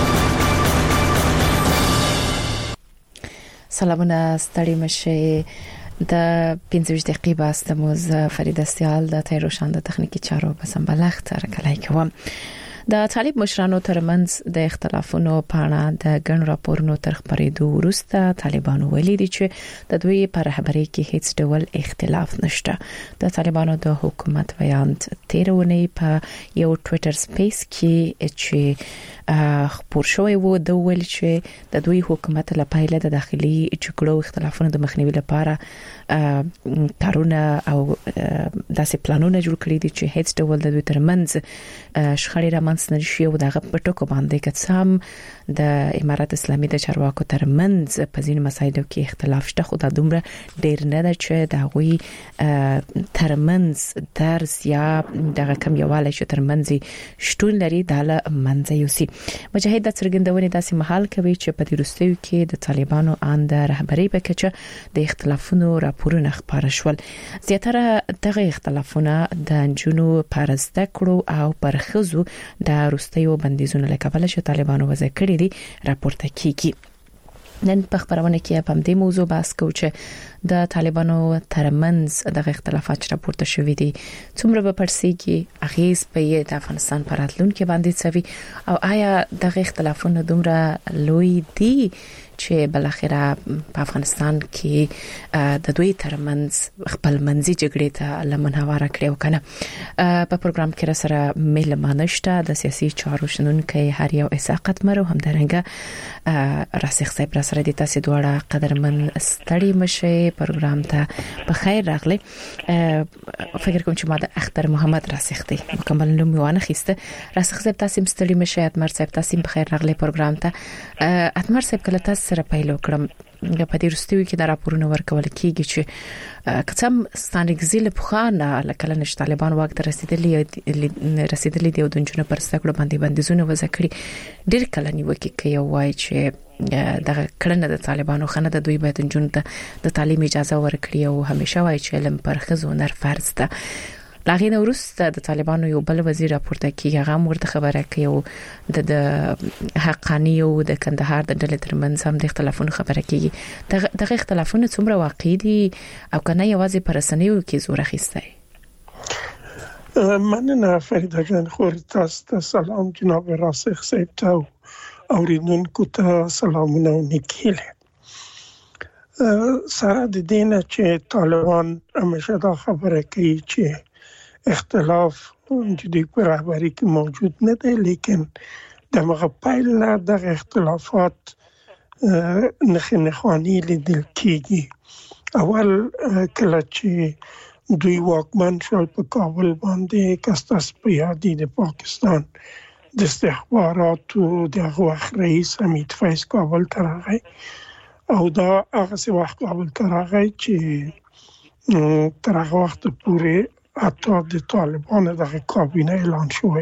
سلامونه ستړي مشه. د 15 دقیقې بحث د موز فرید سیال د تیروشان د تخنیکی چارو په سمبلښت راکلای کوم. د طالب مشرانو ترمنځ د اختلافونو په اړه د ګڼ راپورونو تر خبرېدو وروسته طالبانو ویلي دي چې د دوی په رهبرۍ کې هیڅ ډول اختلاف نشته. د طالبانو د حکومت بیان تیرونی په یو ټوئیټر سپیس کې چې خبر شوی وو د ویل چې د دوی حکومت لپاره د داخلي جګړو اختلافونو د مخنیوي لپاره کارونه او داسې پلانونه جوړ کړی دي چې هیڅ ډول د دوی ترمنځ شخړې رامنځته نشي او دغه پټکو باندې کڅام د امارات اسلامي د چارواکو ترمنځ په ځینو مسایلو کې اختلاف شته، خو دا دومره ډیر نه ده چې د غوي ترمنځ درس یا دغه کم یواله چې ترمنځ شتون لري د منځ یوسي. مجاهد د څرګندونې داسې محل کوي چې په دروستیو کې د طالبانو ان د رهبرۍ په کچه د اختلافونو راپورونه خبره شول. زیاتره دغه اختلافونه د جنو پرسته کړو او پرخزو د روستیو بندیزونو لکه بل چې طالبانو وضع کړی دي راپورته کیږي. نن په خبرونه کې په دې موضوع بحث کوو چې د طالبانو ترمنځ د اختلافات راپورته شوې دي څومره به پرسيږي اغیز په د افغانستان پر راتلونکو باندې څوي او آیا د اختلافونو دومره لوی دي چې بل اخره په افغانستان کې د دوی ترمنځ خپل منځي جګړې ته لمنهواره کړو کنه په پروګرام کې سره مهمانه شته د سیاسي چارو شنونکو هریو اسحاق مرو هم درنګه راسخ صاحب را سره د تاسو دواړه قدرمن ستړي مشه پروګرام ته په خیر راغلي فکر کوم چې ما د اختر محمد راسخ دی مکمل نوم وانه خسته راسخ صاحب تاسو ستړي مشه اتمر صاحب تاسو په خیر راغلي پروګرام ته اتمر صاحب کله تاسو سره پیل وکړم په دې رستوي کې د راپورونو ورکول کیږي چې قسم ستانګزیل په خانه لکه نش طالبان واک ته رسیدلی دی او د جنونو پر ستګړو باندې بندیزونه وځکړي ډیر کله نیوکه کوي وای چې د کړنه د طالبانو خنه د دوی باید جنونو ته د تعلیم اجازه ورکړي او همیشه وای چې علم پر خزو نر فرض ده لاغین ورسته د طالبانو یو بل وزیر راپورته کیږي هغه ورته خبره کوي د حقانی او د کندهار د ډلې ترمنځ هم د اختلافونو خبره کیږي د اختلافونو څومره واقع دي او کنه یوازې پر رسنیو کې زور اخیسته مننه فریده جان خور تاسو سلام جناب راسخ صاحب ته اوریدونکو ته سلامونه او نیکیله سره د دینه چې طالبان همیشه دا خبره کوي چې اختلاف جدي پر رهبری کې موجود نه دی لیکن د مغپایل نه د اختلافات نخنخوانی لیدل کیږي اول کله چې دوی واکمن شول په کابل باندې کستاس په یادی د پاکستان د استخباراتو د وخت رئیس حمید فیض کابل ته راغی او دا هغه وخت کابل ته راغی چې تر هغه وخت پورې حتی د طالبانو د کابینه اعلان شوی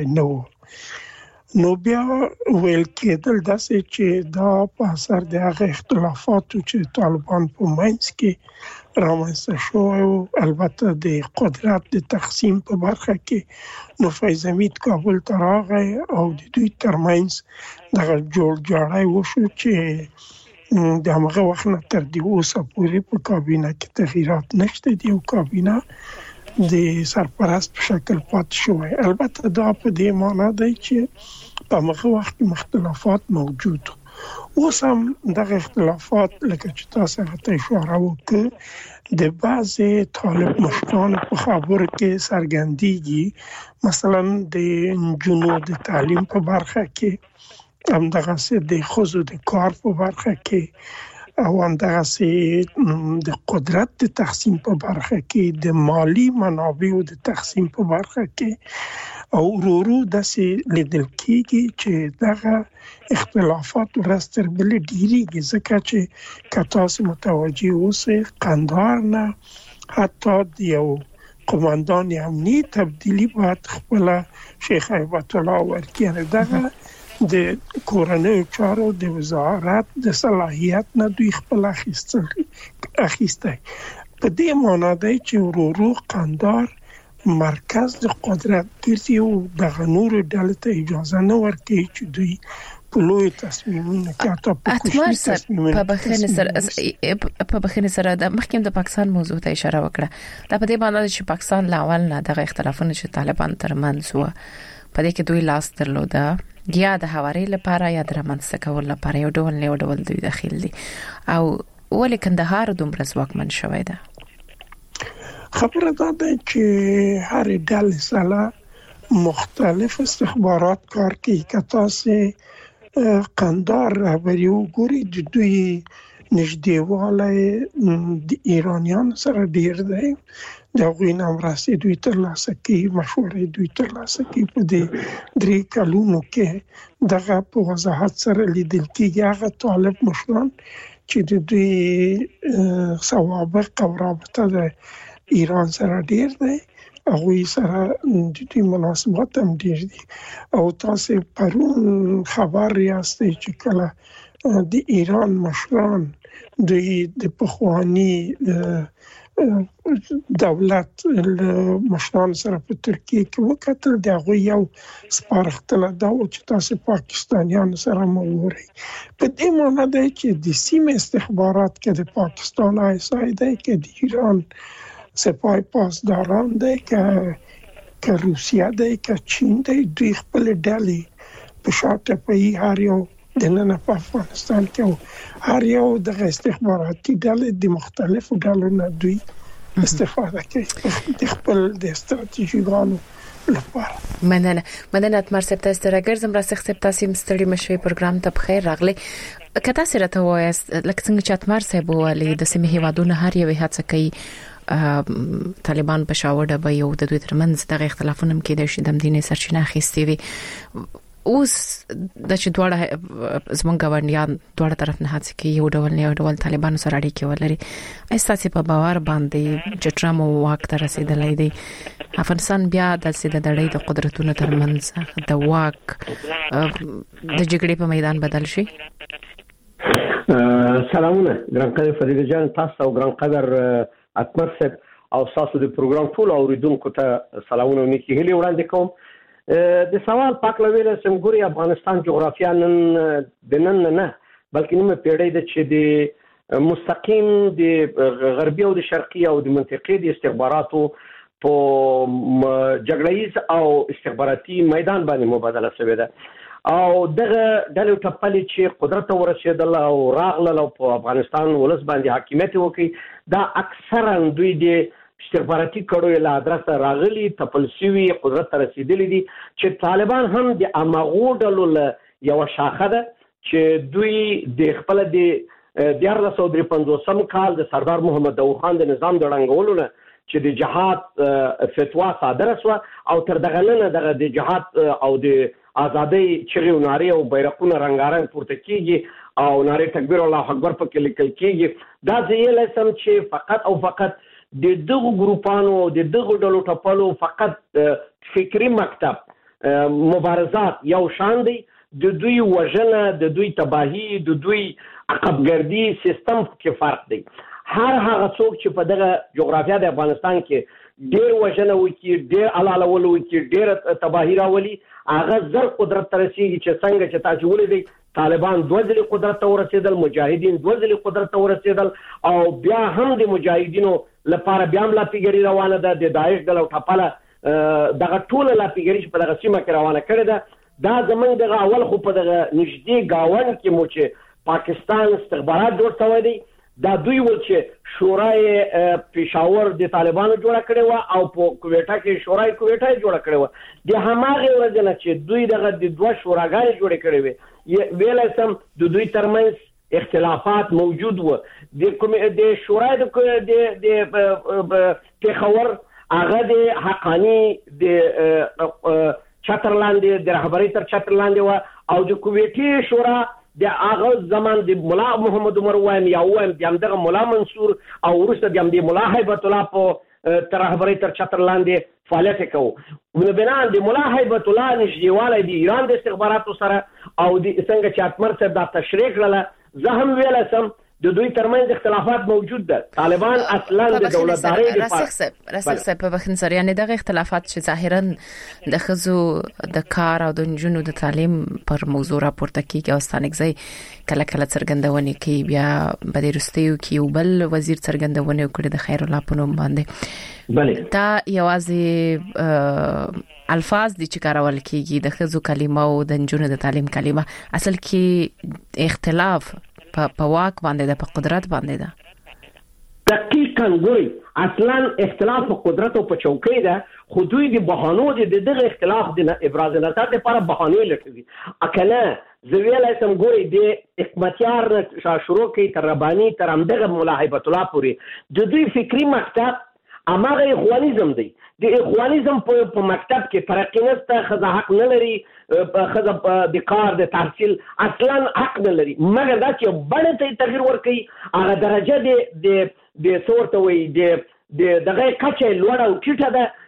نو بیا ویل کېدل داسې چې دا په اثر د هغه اختلافاتو چې طالبان په منځ کې رامنځته شوی او البته د قدرت د تقسیم په برخه کې نو فیض حمید کابل ته راغی او د دوی ترمنځ دغه جوړجاړی وشو چې د هغه وخت نه تر دې اوسه پورې په کابینه کې تغییرات نشته دی او کابینه د سرپرست په شکل پات شوی البته دا په دې معنی دی چې په هغه وخت مختلفات موجود اوس هم دغه اختلافات لکه چې تاسو ته اشاره وکړه د بعضې طالب مشران په خبرو کې څرګندېږي مثلا د نجونو د تعلیم په برخه کې همدغسې د ښځو د کار په برخه کې او همدغسې د قدرت د تقسیم په برخه کې د مالی منابعو د تقسیم په برخه کې او ورو داسې لیدل کېږي چې دغه اختلافات ورځ تر بلې ډېرېږي ځکه چې که تاسو متوجه اوسئ قندهار نه حتی د یو قماندان امنیه تبدیلی باید خپله شیخ هیبت الله ورکړي دغه د کورنۍ چارو د وزارت د صلاحیت نه دوی خپل اخیسته په دې معنی دی چې ورو قندهار مرکز د قدرت ګرځي او د نور ډلې ته اجازه نه ورکوي چې دوی په لوی تصمیمونه کې حتی په کوچني تصمیمونه په بخښنې سره د مخکې د پاکستان موضوع ته اشاره وکړه دا په دې باندې چې پاکستان لاول نه دغه اختلافونه چې طالبان ترمنځ و په دې کې دوی لاس درلوده یا د حوارې لپاره یا د رامنځته کولو لپاره یو ډول دوی داخل دي او ولې کندهار دومره ځواکمن شوی ده خبره دا ده چې هر ډلې سره مختلف استخبارات کار کوي که تاسو قندهار رهبري وګورئ د دوی نږدېوالی د ایرانیانو سره ډیر دی د هغوی نه مرستې دوی ترلاسه کوي مشورې دوی ترلاسه کوي په دې 3 کلونو کې دغه په وضاحت سره لیدل کېږي هغه طالب مشران چې د دوی سوابق او رابطه د ایران سره ډیر دی هغوی سره د دوی مناسبات هم ډیر دي او تاسو پرون خبر یاستئ چې کله د ایران مشران دوی د پخوانی دولت مشران سره په ترکیه کې وکړل دا غو یو سپارښتنه دا و چې تاسو پاکستانیان سره موري په دې معنی ده چې د سیمه استخبارات کې د پاکستان ISI ده کې د ایران سپاه پاسداران ده که روسیه ده که چین ده دوی خپل ډلې په شاته په هر یو د نن په افغانستان کې هر یو د استخباراتي ډلې د مختلفو ډلو نه دوی استفاده کوي د خپل د استراتیژیګانو لپاره. مننه اتمر صاحب تاسو راګرځم را سخت تاسو مستړي مشوي پروګرام ته بخیر راغلي. کته سره ته وایست لکه څنګه چې اتمر صاحب وایي د سیمه هیوادونو هر یو هڅه کوي طالبان پېښور د یو د دوی ترمنځ د اختلافونو کې د شدم دیني سرچینه اخیستي وي اوس د چې دواړه زمونږ غونډیان دواړه طرف نه هڅه کوي یو ډول طالبانو سره اړیکې ولري. اساسي په باور باندې چې ټرمپ واک ته رسیدلی دی افغانستان بیا د سیده د قدرتونو ترمنځ د واک د جګړې په میدان بدل شي. سلامونه ګرانقدر فریده جان تاسو او ګرانقدر اتمر صاحب او تاسو د پروګرام ټول اوریدونکو ته سلامونه نیکی هلي وړاندې کوم. د سوال پاکلویل سمګوري افغانستان جغرافیا نن د نن نه بلکې نیمه پیړۍ د چې د مستقیم د غربي او د شرقي او د منطقې د استخباراتو په جګړه‌ایز او استخباراتي میدان باندې مبادله شوې ده او دغه ډلې ټپلې چې قدرت ورسېدل او راغله په افغانستان ولس باندې حاکمیت وکړي دا اکثرا دوی د استخباراتي کړو له ادرسه راغلي تپلسوي قدرت ته رسیدلي دي چې طالبان هم د امغو ډلو له یو شاخه ده چې دوی د خپل د 1953 کال د سردار محمد داود خان د نظام د ړنګولو نه چې د جهاد فتوا صادره شو او تر دغه نه دغه د جهاد او د ازادۍ چغې او نارې او بیرقونه رنگارنګ پورته کیږي او نارې تکبیر الله اکبر په کې لیکل کیږي دا ځای لسم چې فقط او فقط د دغه ګروپانو او د دغه ډلو ټپلو فقط فکری مکتب مبارزات یو شان دی د دوی وژنه د دوی تباہی د دوی عقبګردي سیستم کې فرق دی. هر هغه څوک چې په دغه جغرافیا د افغانستان کې ډیر وژنه وکړي ډیر علالول وکړي ډیر تباہی راولي هغه زر قدرت ته رسیږي چې څنګه چې تاسو ولیدئ طالبان دوځلي قدرت ته ورسېدل مجاهدین دوځلي قدرت ته ورسېدل او بیا هم د مجاهدینو لپاره بیا هم لا پیګری روانه ده د داعش د لوټپاله دغه ټول لا پیګری په دغه سیمه کې روانه کړې ده دا زمونږ دغه اول خو په دغه نږدې گاون کې مو چې پاکستان استخبارات جوړ شوی دی دا دوی ول چې شورای پېښور د طالبانو جوړه کړې و او په کویټا کې شورای کویټا جوړه کړې و د هماغه ورځ نه چې دوی دغه د دوه شوراګانې جوړې کړې وي ویل سم د دوی ترمنځ اختلافات موجود و د شورای د پېښور هغه د حقانی د چترلاندې د رهبری تر چترلاندې و او د کویټي شورا د هغه زمان د مولا محمد عمر وایم یا وایم د دغه مولا منصور او ورسته د مولا هیبت الله په تر رهبری تر چترلاندې فعالیت کوو نو بنان د مولا هیبت الله نږدېوالی د ایران د استخباراتو سره او د څنګه چې اتمر صاحب دا تشریح کړله زه هم ویل سم د دوی ترمنځ اختلافات موجود ده طالبان اصلا د دولتدارۍ لپاره راسخ په بخښنه سره یعنی دغه اختلافات چې ظاهرا د خزو د کار او د جنونو د تعلیم پر موضوع راپورته کیږي او ستانګزي کله کله څرګندونه کوي بیا په دې رستیو کې یو بل وزیر څرګندونه وکړي د خیر الله پونم باندې بله دا یوازې الفاظ دي چې کارول کیږي د خزو کلمه او د جنونو د تعلیم کلمه اصل کې اختلاف په واک باندې د په قدرت باندې ده دقیقاً ګوري اصلا اختلاف په قدرت او په چوکۍ ده خو دوی د بهانو د دغه اختلاف د ابراز نظر لپاره بهانې لټوي اکنه زویل اسم ګوري د حکمتیار شروع کوي تر ربانی تر همدغه مولا هیبت الله پورې د دوی فکری مکتب اماغه اخوانیزم دی د اخوانیزم په مکتب کې ترقی نشته خزه حق نه لري خزه د کار د تحصیل اصلا حق نه لري مګر دا چې بڼه ته تغییر ورکړي هغه درجه د صورت وي د دغه کچه لوړه او ټیټه ده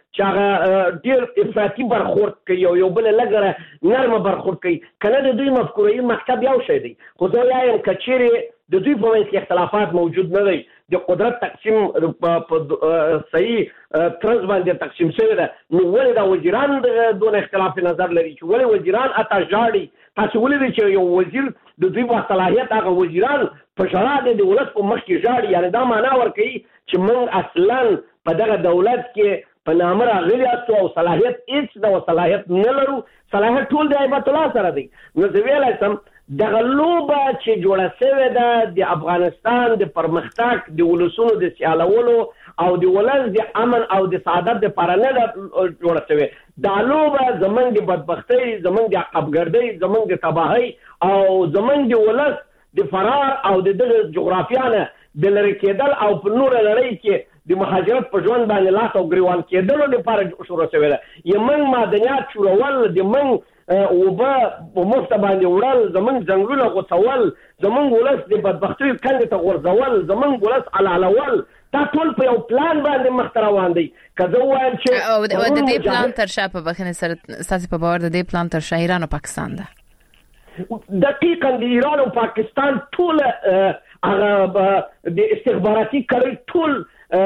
چې هغه ډیر افراطي برخورد کوي او یو بل لګره نرمه برخورد کوي کنه د دوی مفکوري مکتب یو شی دی خو زه وایم کچېره د دوی په منځ کې اختلافات موجود نه دي د قدرت تقسیم په صحیح ترز باندې تقسیم شوی ده نو ولې دا وزیران دون اختلاف نظر لري چې ولې وزیران اته ژاړي تاسو ولې چې یو وزیر د دوی په صلاحیت هغه وزیران په شرایط د ولس په مخ کې ژاړي یعنی دا معنا ورکوي چې موږ اصلا په دغه دولت کې په نامه راغلي او صلاحیت هیڅ د صلاحیت نه لرو صلاحیت ټول د هیبت الله سره دی نو زه ویلای سم دغه لوبه چې جوړه شوې ده د افغانستان د پرمختګ د ولسونو د سیالولو او د ولس د امن او د سعادت لپاره نه جوړه شوې دا لوبه زمونږ د بدبختۍ زمونږ د عقبګردۍ زمونږ د تباهۍ او زمونږ د ولس د فرار او د دغه جغرافیا نه د لرې کېدل او په نوره نړۍ کې د مهاجرت په ژوند باندې لاس او ګریوان کېدلو لپاره شروع شوې ده یمن معدنیات شورول د من وبا په مفت باندې وړل زمونږ ځنګلونه غوڅول زمونږ ولس د بدبختۍ کندې ته غورځول زمونږ ولس علالول دا ټول په یو پلان باندې مخ روان دی که زه وایم چې او د دې پلان تر شا په بخښنې سره ستاسو په باور د دې پلان تر شا ایران او پاکستان ده دقیقاً د ایران او پاکستان ټول هغه د استخباراتي کړۍ ټول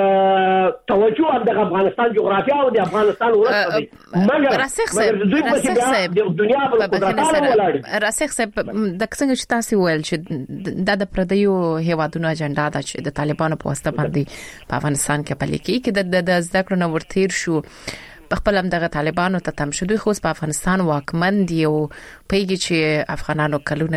توجه د افغانستان جغرافیا او د افغانستان ورته دي مګر دوی په د دنیا په قدرتانه ولاړ راسخ صاحب د څنګه چې تاسو ویل چې د پردیو هیوادونو اجنډا ده چې د طالبانو په واسطه باندې په افغانستان کې پلي کیږي کې د زده کړو نو ورتیر شو خپل هم دغه طالبانو ته تم شو دوی خو په افغانستان واکمن دي او پیږي چې افغانانو کلونه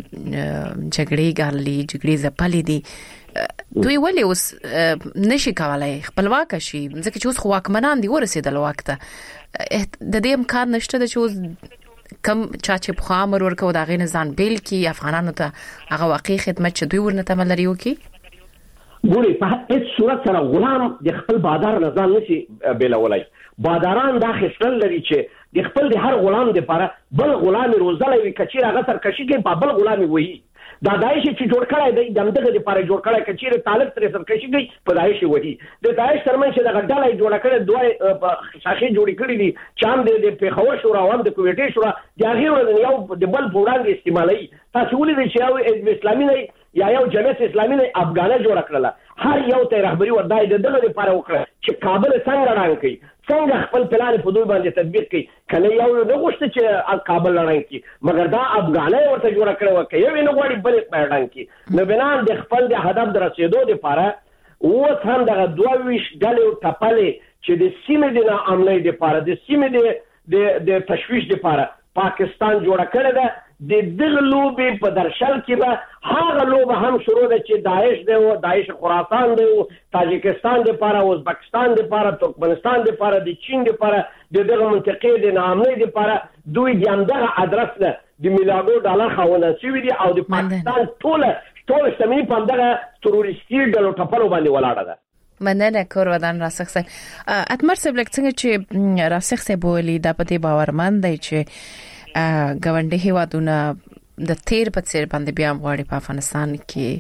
جګړې ګاللي زپلې دي دوی ولې اوس نشي کولای خپلواک شي ځکه چې اوس خو واکمنان دي ورسېدل وخت د دې امکان نشته چې اوس کم چې په خامر ورکو دا غي نزان بیل کی افغانانو ته هغه واقعي خدمت چې دوی ورنه تملريو کی ګوري په هیڅ صورت سره غلام د خپل بادار نزان نشي بیلولای باداران دا خپل لري چې د خپل د هر غلام لپاره بل غلام روزلای وي کچیر هغه سرکشي کې په بل غلامي وي دا داعش چې جوړ کړای دی دغه لپاره جوړ کړای کچیر طالب تر سرکشي کې په داعش وي د داعش ترمن چې دغه ډلې جوړ کړي دوه شاخې جوړې کړې دي چې هم د پیښور شورا او د کویټې شورا د هغه یو د بل پوراند استعمالي تاسو ولې چې یو اسلامي نه یا یو جماعت اسلامي نه افغانه جوړ کړله هر یو ته رهبری وردای دغه لپاره وکړه چې کابل څنګه رانګ کوي څنګه خپل پلان په دوی باندې تطبیق کوي کله یو نه غوښته چې کابل رانګ کوي مګر دا افغانه ورته جوړ کړو کوي یو نه غواړي بل رانګ کوي نو بنا د خپل د هدف در رسیدو لپاره او هم دغه 22 ډلې ټپلې چې د سیمې د ناامنۍ لپاره د سیمې د تشویش لپاره پاکستان جوړ کړی ده د دغه لوبې په درشل کې به هغه لوبه هم شروع ده چې داعش دی او داعش خراسان دی او تاجکستان دی لپاره او ازبکستان دی لپاره ترکمنستان دی لپاره د چین دی لپاره د دغه منطقې د ناامنۍ دی لپاره دوی د همدغه ادرس نه د میلیارډو ډالر خاوندان شوي دي او د پاکستان ټول شتمني په همدغه تروریستي ډلو ټپلو باندې ولاړه ده مننه کور ودان راسخ صاحب اتمر صاحب لکه څنګه چې راسخ صاحب ولې د پدې باورمند دی چې ګوندې هیوادونه د تیر په څیر باندې بیا غواړي په افغانستان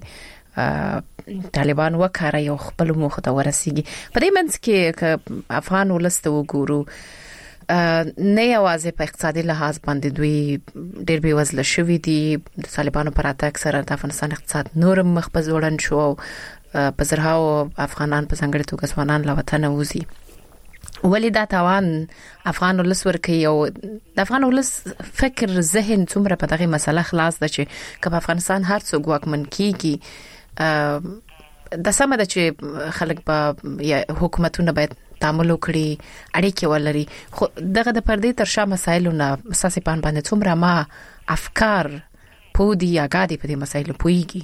کې طالبان وکړي او خپل موخه ته ورسیږي په دې منځ کې افغان ولست وګورو نه یوازې په اقتصادي لحاظ باندې دوی ډېر بې وزله شوي دي د طالبانو پر اتاک سره د افغانستان اقتصاد نور مخ په ځوړن شو په زرهاو افغانان په څنګه توګه ځوانان له وطن وځي ولی دا توان افغان ولس ورکي او د افغان ولس فکر ذهن څومره په دغه مسله خلاص ده چې کله افغانستان هر څوک واکمن کیږي د سمه ده چې خلک په حکومتونه باید تعامل وکړي اړیکې ولري خو دغه د پردې تر شا مسایلونه اساسي پان باندې څومره ما افکار پودي اګادي په دې مسایلو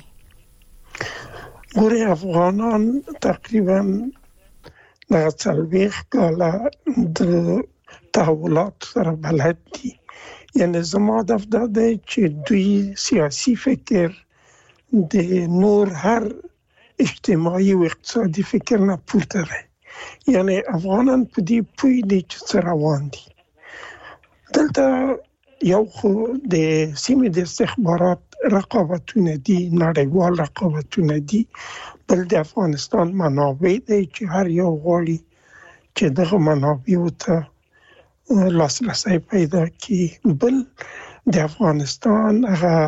پويږي ګوري افغانان تقریبا د څلويخ کاله د تحولات سره بلد دي یعنی زما د افداد چې دوی سیاسي فکر د نور هر اجتماعي او اقتصادي فکر نه پورته دی یعنی افغانان په دې پوي دي چې روان دي دلته یو خو د سیمې د استخبارات رقابتونه دي نړیوال رقابتونه دي بل د افغانستان منابع دی چې هر یو غواړي چې دغه منابعو ته لاسرسی پیدا کی. بل د افغانستان هغه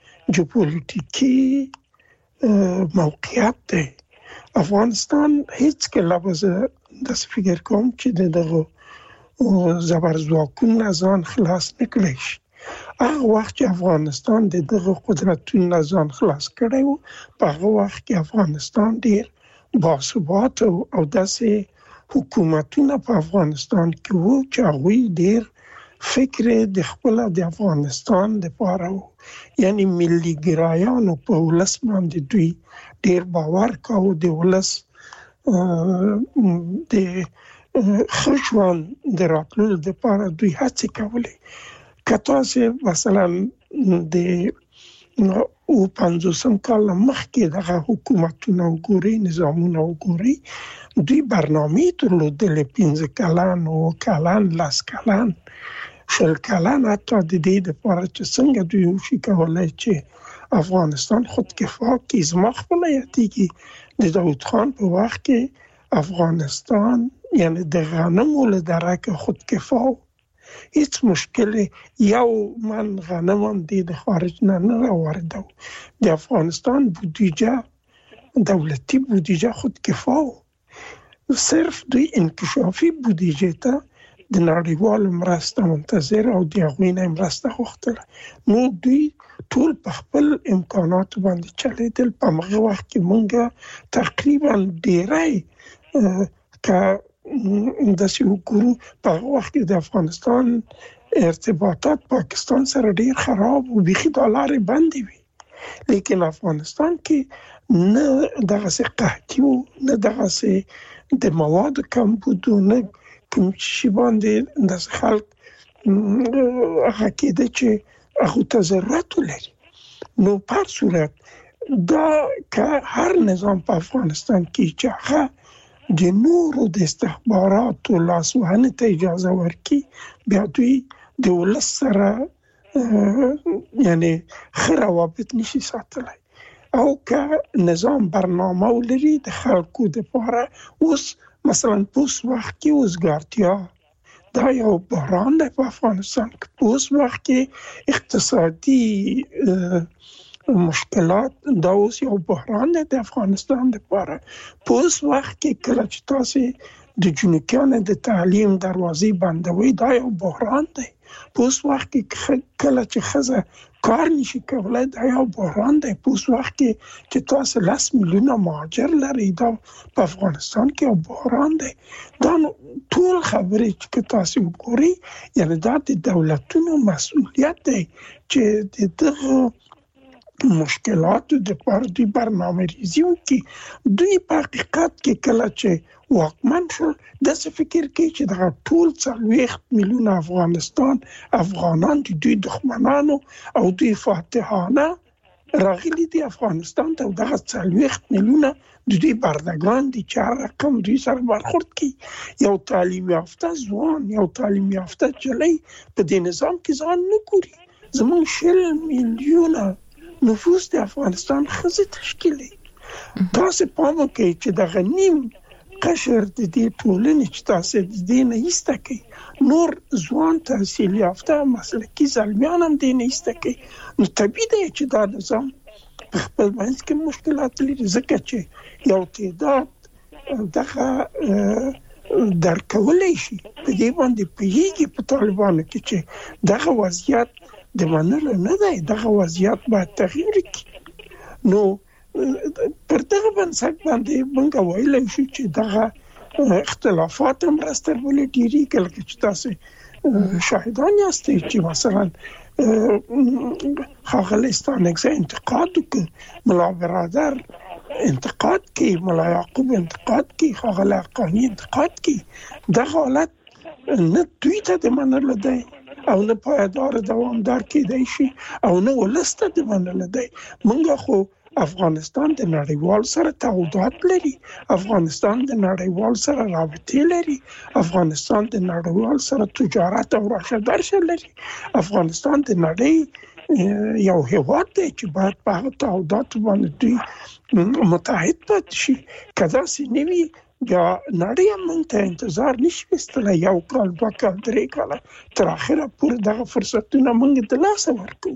جیوپولیټیکي موقعیت دی. افغانستان هیڅ کله به د فکر کوم چې دغه زبرځواکونو ځان خلاص نکړي شي. هغه وخت چې افغانستان دغه قدرتونو ځان خلاص کړي وو، په هغه وخت کې افغانستان ډیر باثبات او داسې حکومتونه په افغانستان کې وو چې هغه ډیر فکر د خپل د افغانستان لپاره وو. یعنی ملي ګرایانو په ولس باندې دوی ډیر باور کاوه، د ولس د خشوان د راتلو لپاره دوی هڅه کولې. کته چې مثلا د 50 کال مخکې دغه حکومتونه وګوري، نظامونه وګوري، دوی برنامه درلودلې 15 کلن او کلن، 10 کلن، 20 کلن، حتی د دې لپاره چې څنګه دوی وشي کولای چې افغانستان خودکفا کی. زما خپل یادېږي د داود خان په وخت کې افغانستان یعنی د غنمو له درکه خودکفا، هیڅ مشکل یو من غنم د خارج نه راوړو. د افغانستان بودجه دولتي بودجه خودکفا، صرف دوی انکشافي بودجه ته د نړیوالو مرسته منتظر او د هغوی نه مرسته غوښتله. نو دوی ټول په خپل امکانات باندې چلیدل. په هغه وخت کې مونږه تقریبا ډیری داسې وګورو، په هغه وخت کې د افغانستان ارتباطات پاکستان سره ډیر خراب او بیخي ډالر بندي وي. لیکن افغانستان کې نه دغه څه قحطي وو، نه دغه څه د مواد کم بود، نه کوم شي باندې د خلک هغه کېده چې هغه ته ضرورت لري. نو په صورت دا که هر نظام په افغانستان کې چې هغه د نورو د استخباراتو لاسوهنې ته اجازه ورکړي، بیا دوی د ولس سره یعنی ښه روابط نشي ساتلی. او که نظام برنامه ولري د خلکو دپاره، اوس مثلا په اوس وخت کې وزګارتیا دا یو بحران دی په افغانستان کې. په اوس وخت کې اقتصادي مشکلات دا اوس یو بحران دی د افغانستان لپاره. په اوس وخت کې کله چې تاسو د جنوکیانو د تعلیم دروازې بندوي، دا یو بحران دی. په اوس وخت کې کله چې ښځه کار نشي کولای، دا یو بحران دی. په اوس وخت کې چې تاسو 10 میلیونه مهاجر لري، دا په افغانستان کې یو بحران دی. دا ټول خبرې چې تاسو وګورئ، یعنی دا د دولتونو مسؤلیت دی چې دغه مشکلاتو د لپاره دوی برنامه ریزی وکړي. دوی په حقیقت کې کله چې واکمن شول، داسې فکر کوي چې دغه ټول 40 میلیونه افغانان د دوی دښمنانو او دوی فاتحانه راغلي دي افغانستان ته، او دغه 40 میلیونه د دوی بردگان دي چې هر رقم دوی سره برخورد کوي. یو تعلیم یافته ځوان، یو تعلیم یافته جلۍ په دې نظام کې ځان نه ګوري. زموږ 20 میلیونه نفوس د افغانستان ښځې تشکیلي. تاسو پام وکړئ چې دغه نیم قشر د دې ټولنې چې تاسو د دې نه ایسته کوي، نور ځوان تحصیل یافته مسلکي زلمیان هم دې نه ایسته کوي. نو طبیعي دی چې دا نظام په خپل منځ کې مشکلات لري، ځکه چې یو تعداد دغه درکولی شي په دې باندې پوهېږي په طالبانو کې چې دغه وضعیت د منلو نه دی، دغه وضعیت باید تغییر کړي. نو پر دغه بنسټ باندې موږ ویلی شو چې دغه اختلافات هم راسترولې ډېرېږي. لکه چې تاسو شاهدان یاستئ چې مثلا ښاغلی ستانکزی انتقاد وکړ، ملا برادر انتقاد کوي، ملا یعقوب انتقاد کوي، ښاغلی حقاني انتقاد کوي. دغه حالت نه دوی ته د منلو دی او نه پایدار دوامدار کېدای شي او نه ولس ته د منلو دی. موږ خو افغانستان د نړیوال سره تعهدات لري، افغانستان د نړیوال سره رابطې لري، افغانستان د نړیوال سره تجارت او راشه درشه لري. افغانستان د نړۍ یو هیواد دی چې باید په هغه تعهداتو باندې دوی متحد پاتې شي. که داسې نه وي، یا نړۍ هم ته انتظار نشي وستلای 1 کال 2 کال 3 کال تر اخره پورې دغه فرصتونه موږ د لاس ورکو.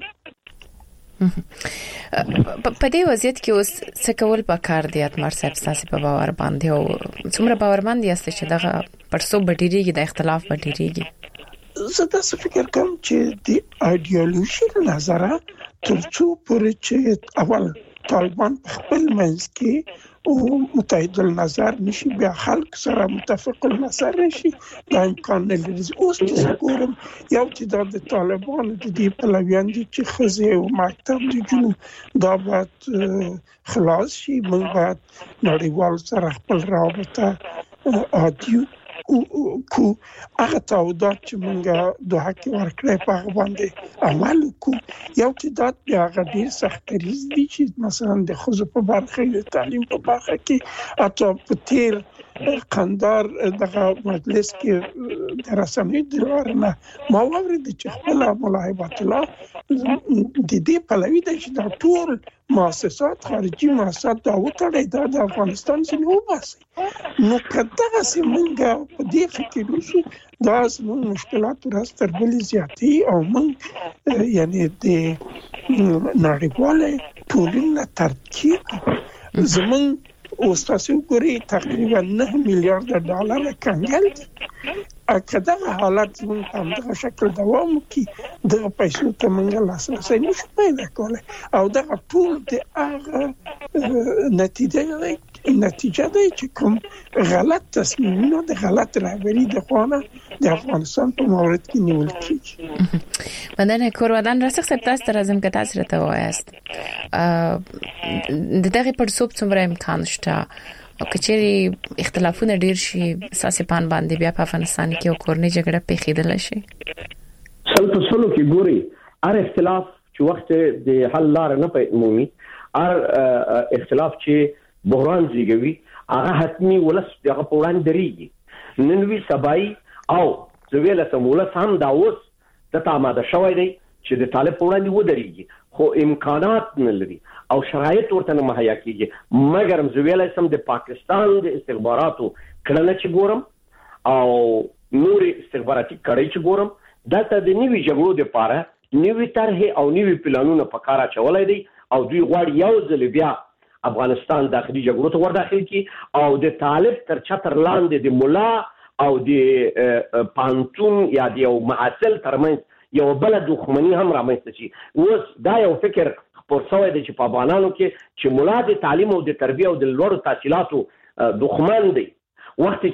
په دې وضعیت کې اوس څه کول پکار دي اتمر صاحب تاسو په باور باندې او څومره باورمند یاست چې دغه پرسو بډیریږي د اختلاف بډیریږي؟ زه تاسو فکر کوم چې د ایدئولوژي نظره ترڅو پورې چې اول طالبان خپل منځ کې او متحد النظر نشي بیا خلک سره متفق النظر نشي دا امکان نه لري. اوس چې ګورم یو چې د طالبان د دې پلویان دي چې خزه او مکتب د جنوب دا باید خلاص شي. موږ باید نړیوال سره خپل رابطه عادي کو هغه تعهدات چې موږ د حق ورکړې په هغه باندې عمل کو. یو چې دا هغه ډیر سخت ریز دي چې مثلا د خزو په برخه د تعلیم په برخه کې اته په تیر قندار دغه مجلس کې د رسمي دلارنه ما ورته چې خپل ملاحظات الله د دې پلوي د چې د ټول مؤسسات خارجي مؤسسات دا وټړې د افغانستان څخه وباسي. نو کله چې موږ په دې فکر وشو دا زموږ مشکلات راستر بلې زیاتې او موږ یعنی د نړیواله ټولنه ترکیب زموږ اوس تاسو ګورئ تقریبا 9 میلیارډ ډالر کنګل دي. اګه دا حالت زموږ په همدغه شکل دوام وکړي د پیسو ته موږ لاسرسی نشو پیدا کولی او دا ټول د هغه نتیجه دی چې کوم غلط تصمیمونه د غلط رهبري د خوانه د افغانستان په مورد کې نیول کیږي. مدنه کوروادان راسخ صاحب تاسو تر ازم کې تاسو راته وایاست د دغه پرسوب څومره امکان شته او کچېری اختلافونه ډیر شي اساسي پان باندې بیا په افغانستان کې او کورنۍ جګړه پیښیدل شي؟ سلو کې ګوري هر اختلاف چې وخت د حل لار نه مومي هر اختلاف چې بحران زیږوي هغه حتمی ولس دغه په وړاندې درېږي. نن وی سبای او زویل سمولس هم دا اوس د آماده شوی دی چې د طالب په وړاندې ودرېږي خو امکانات نه لري او شرایط ورته نه مهیا کیږي. مګر زویل سم د پاکستان د استخباراتو کړنه چې ګورم او نور استخباراتي کړي چې ګورم دلته د نیوي جګړو د پاره نیوي طرح او نیوي پلانونه په کار اچولای دي او دوی غواړي یو ځل بیا افغانستان داخلي جګړو ته ور داخل کی او د طالب تر چتر لاندې د مولا او د پانتون یا د یو معسل ترمنځ یو بل دښمنی هم رامنځته شي. اوس دا یو فکر خپور شوی دی چې په افغانانو کې چې مولا د تعلیم او د تربیه او د لوړو تحصیلاتو دښمن دی وخت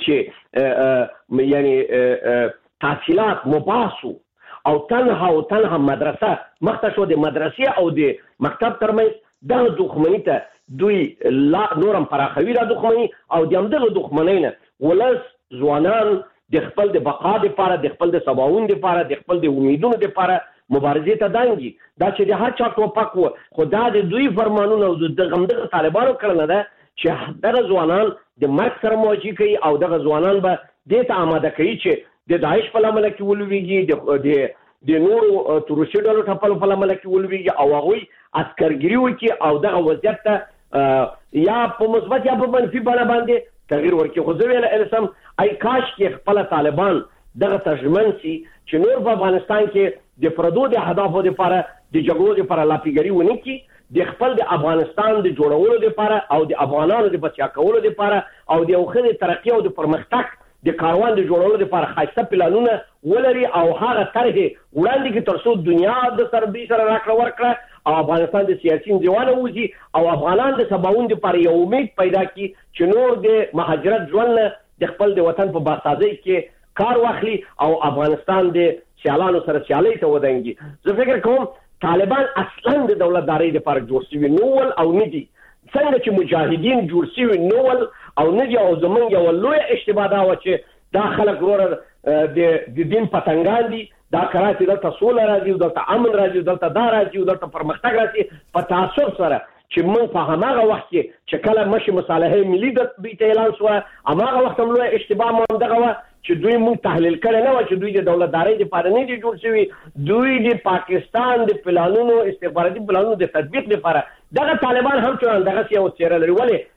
چې یعنی تحصیلات مباسو او تنها مدرسه مخته شو د مدرسې او د مکتب ترمنځ دا دښمنی ته دوی لا نورم پراخوي را دښمنی او د همدغه دښمنۍ نه ولس ځوانان د خپل د بقا لپاره د خپل د سباوون لپاره د خپل د امیدونو لپاره مبارزې ته دانګي. دا چې د هر چا ټوپک و خو دا د دوی فرمانونه او د همدغه طالبانو کړنه ده چې دغه ځوانان د مرګ سره مواجه کوي او دغه ځوانان به دې ته آماده کوي چې د داعش په لمنه کې ولويږي د نورو تروریستي ډلو ټپلو په لمنه کې ولويږي او هغوی عسکرګري وکړي او دغه وضعیت ته یا په مثبت یا په منفي بڼه باندې تغییر ورکړي. خو زه ویل سم ای کاش کې خپل طالبان دغه ترجمن سي چې نور په افغانستان کې د پردو د اهدافو لپاره د جګړو لپاره لاپیګري ونه کړي د خپل د افغانستان د جوړولو لپاره او د افغانانو د بچا کولو لپاره او د یو ښه ترقۍ او د پرمختګ د کاروان د جوړولو لپاره خاصه پلانونه ولري او هغه طرح وړاندې کې ترڅو دنیا د سربي سره راکړه ورکړه او افغانستان د سیاسي ځوانه وځي او افغانان د سباوون لپاره یو امید پیدا کړي چې نور د مهاجرت ژوند د خپل د وطن په باسازۍ کې کار واخلي او افغانستان د سیالانو سره سیالۍ ته ودانګي. زه فکر کوم طالبان اصلا د دولتدارۍ لپاره جوړ شوي نو او نه دي څنګه چې مجاهدین جوړ شوي نو او نه دي او زمونږ یو لوی اشتباه دا و چې دا خلک وروره د دین پتنګان دي دا کراچي دلته سوله راځي دلته امن راځي دلته دا راځي دلته پرمختګ راځي په تعصب سره چې موږ په هغه وخت کې چې کله مشي مصالحه ملي د بیت اعلان شو هغه وخت هم لوی اشتباه مونږ دغه و چې دوی موږ تحلیل کړي نه و چې دوی د دولتدارۍ لپاره نه دي جوړ شوي دوی د پاکستان د پلانونو استخباراتي پلانونو د تطبیق لپاره دغه طالبان هم چې دغه یو څیره لري ولې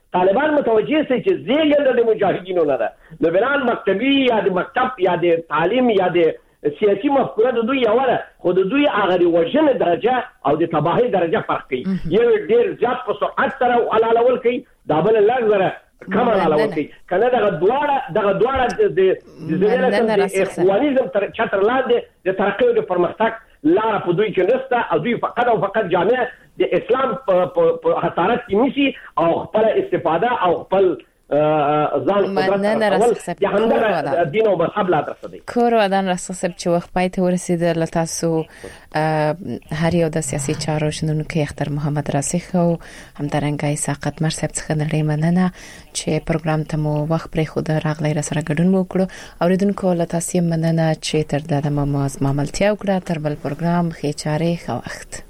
طالبان متوجه سي چې زیږنده د مجاهدینو نه ده نو بلان مکتبي یا د مکتب یا د تعلیم یا د سیاسي مفکوره د دوی یو ده خو د دوی هغه وژنه درجه او د تباهي درجه فرق کوي یو ډیر زیات په سرعت سره علالول کوي دا بل لږ کم علالول کوي کنه دغه دواړه د اخوانیزم تر چتر لاندې د ترقی او د پرمختګ لار په دوی کې نشته او دوی فقط او فقط جامع د اسلام په حصارت کې نیسي او خپل استفاده او خپل ځان قدرت د همدغه دین او مذهب لا درسدي کور ودان رسوسب چې وخت پای ته ورسېد لتاسو هر یو د سیاسي چارو شنونکو اختر محمد راسخ او همدارنګه ساقط مرسب څخه نړۍ مننه چې پروګرام ته مو وخت پرې خو د راغلی را سره ګډون وکړو اوریدونکو لتاسو مننه چې تر دغه مملتیا وکړه تر بل پروګرام خې چاره خو وخت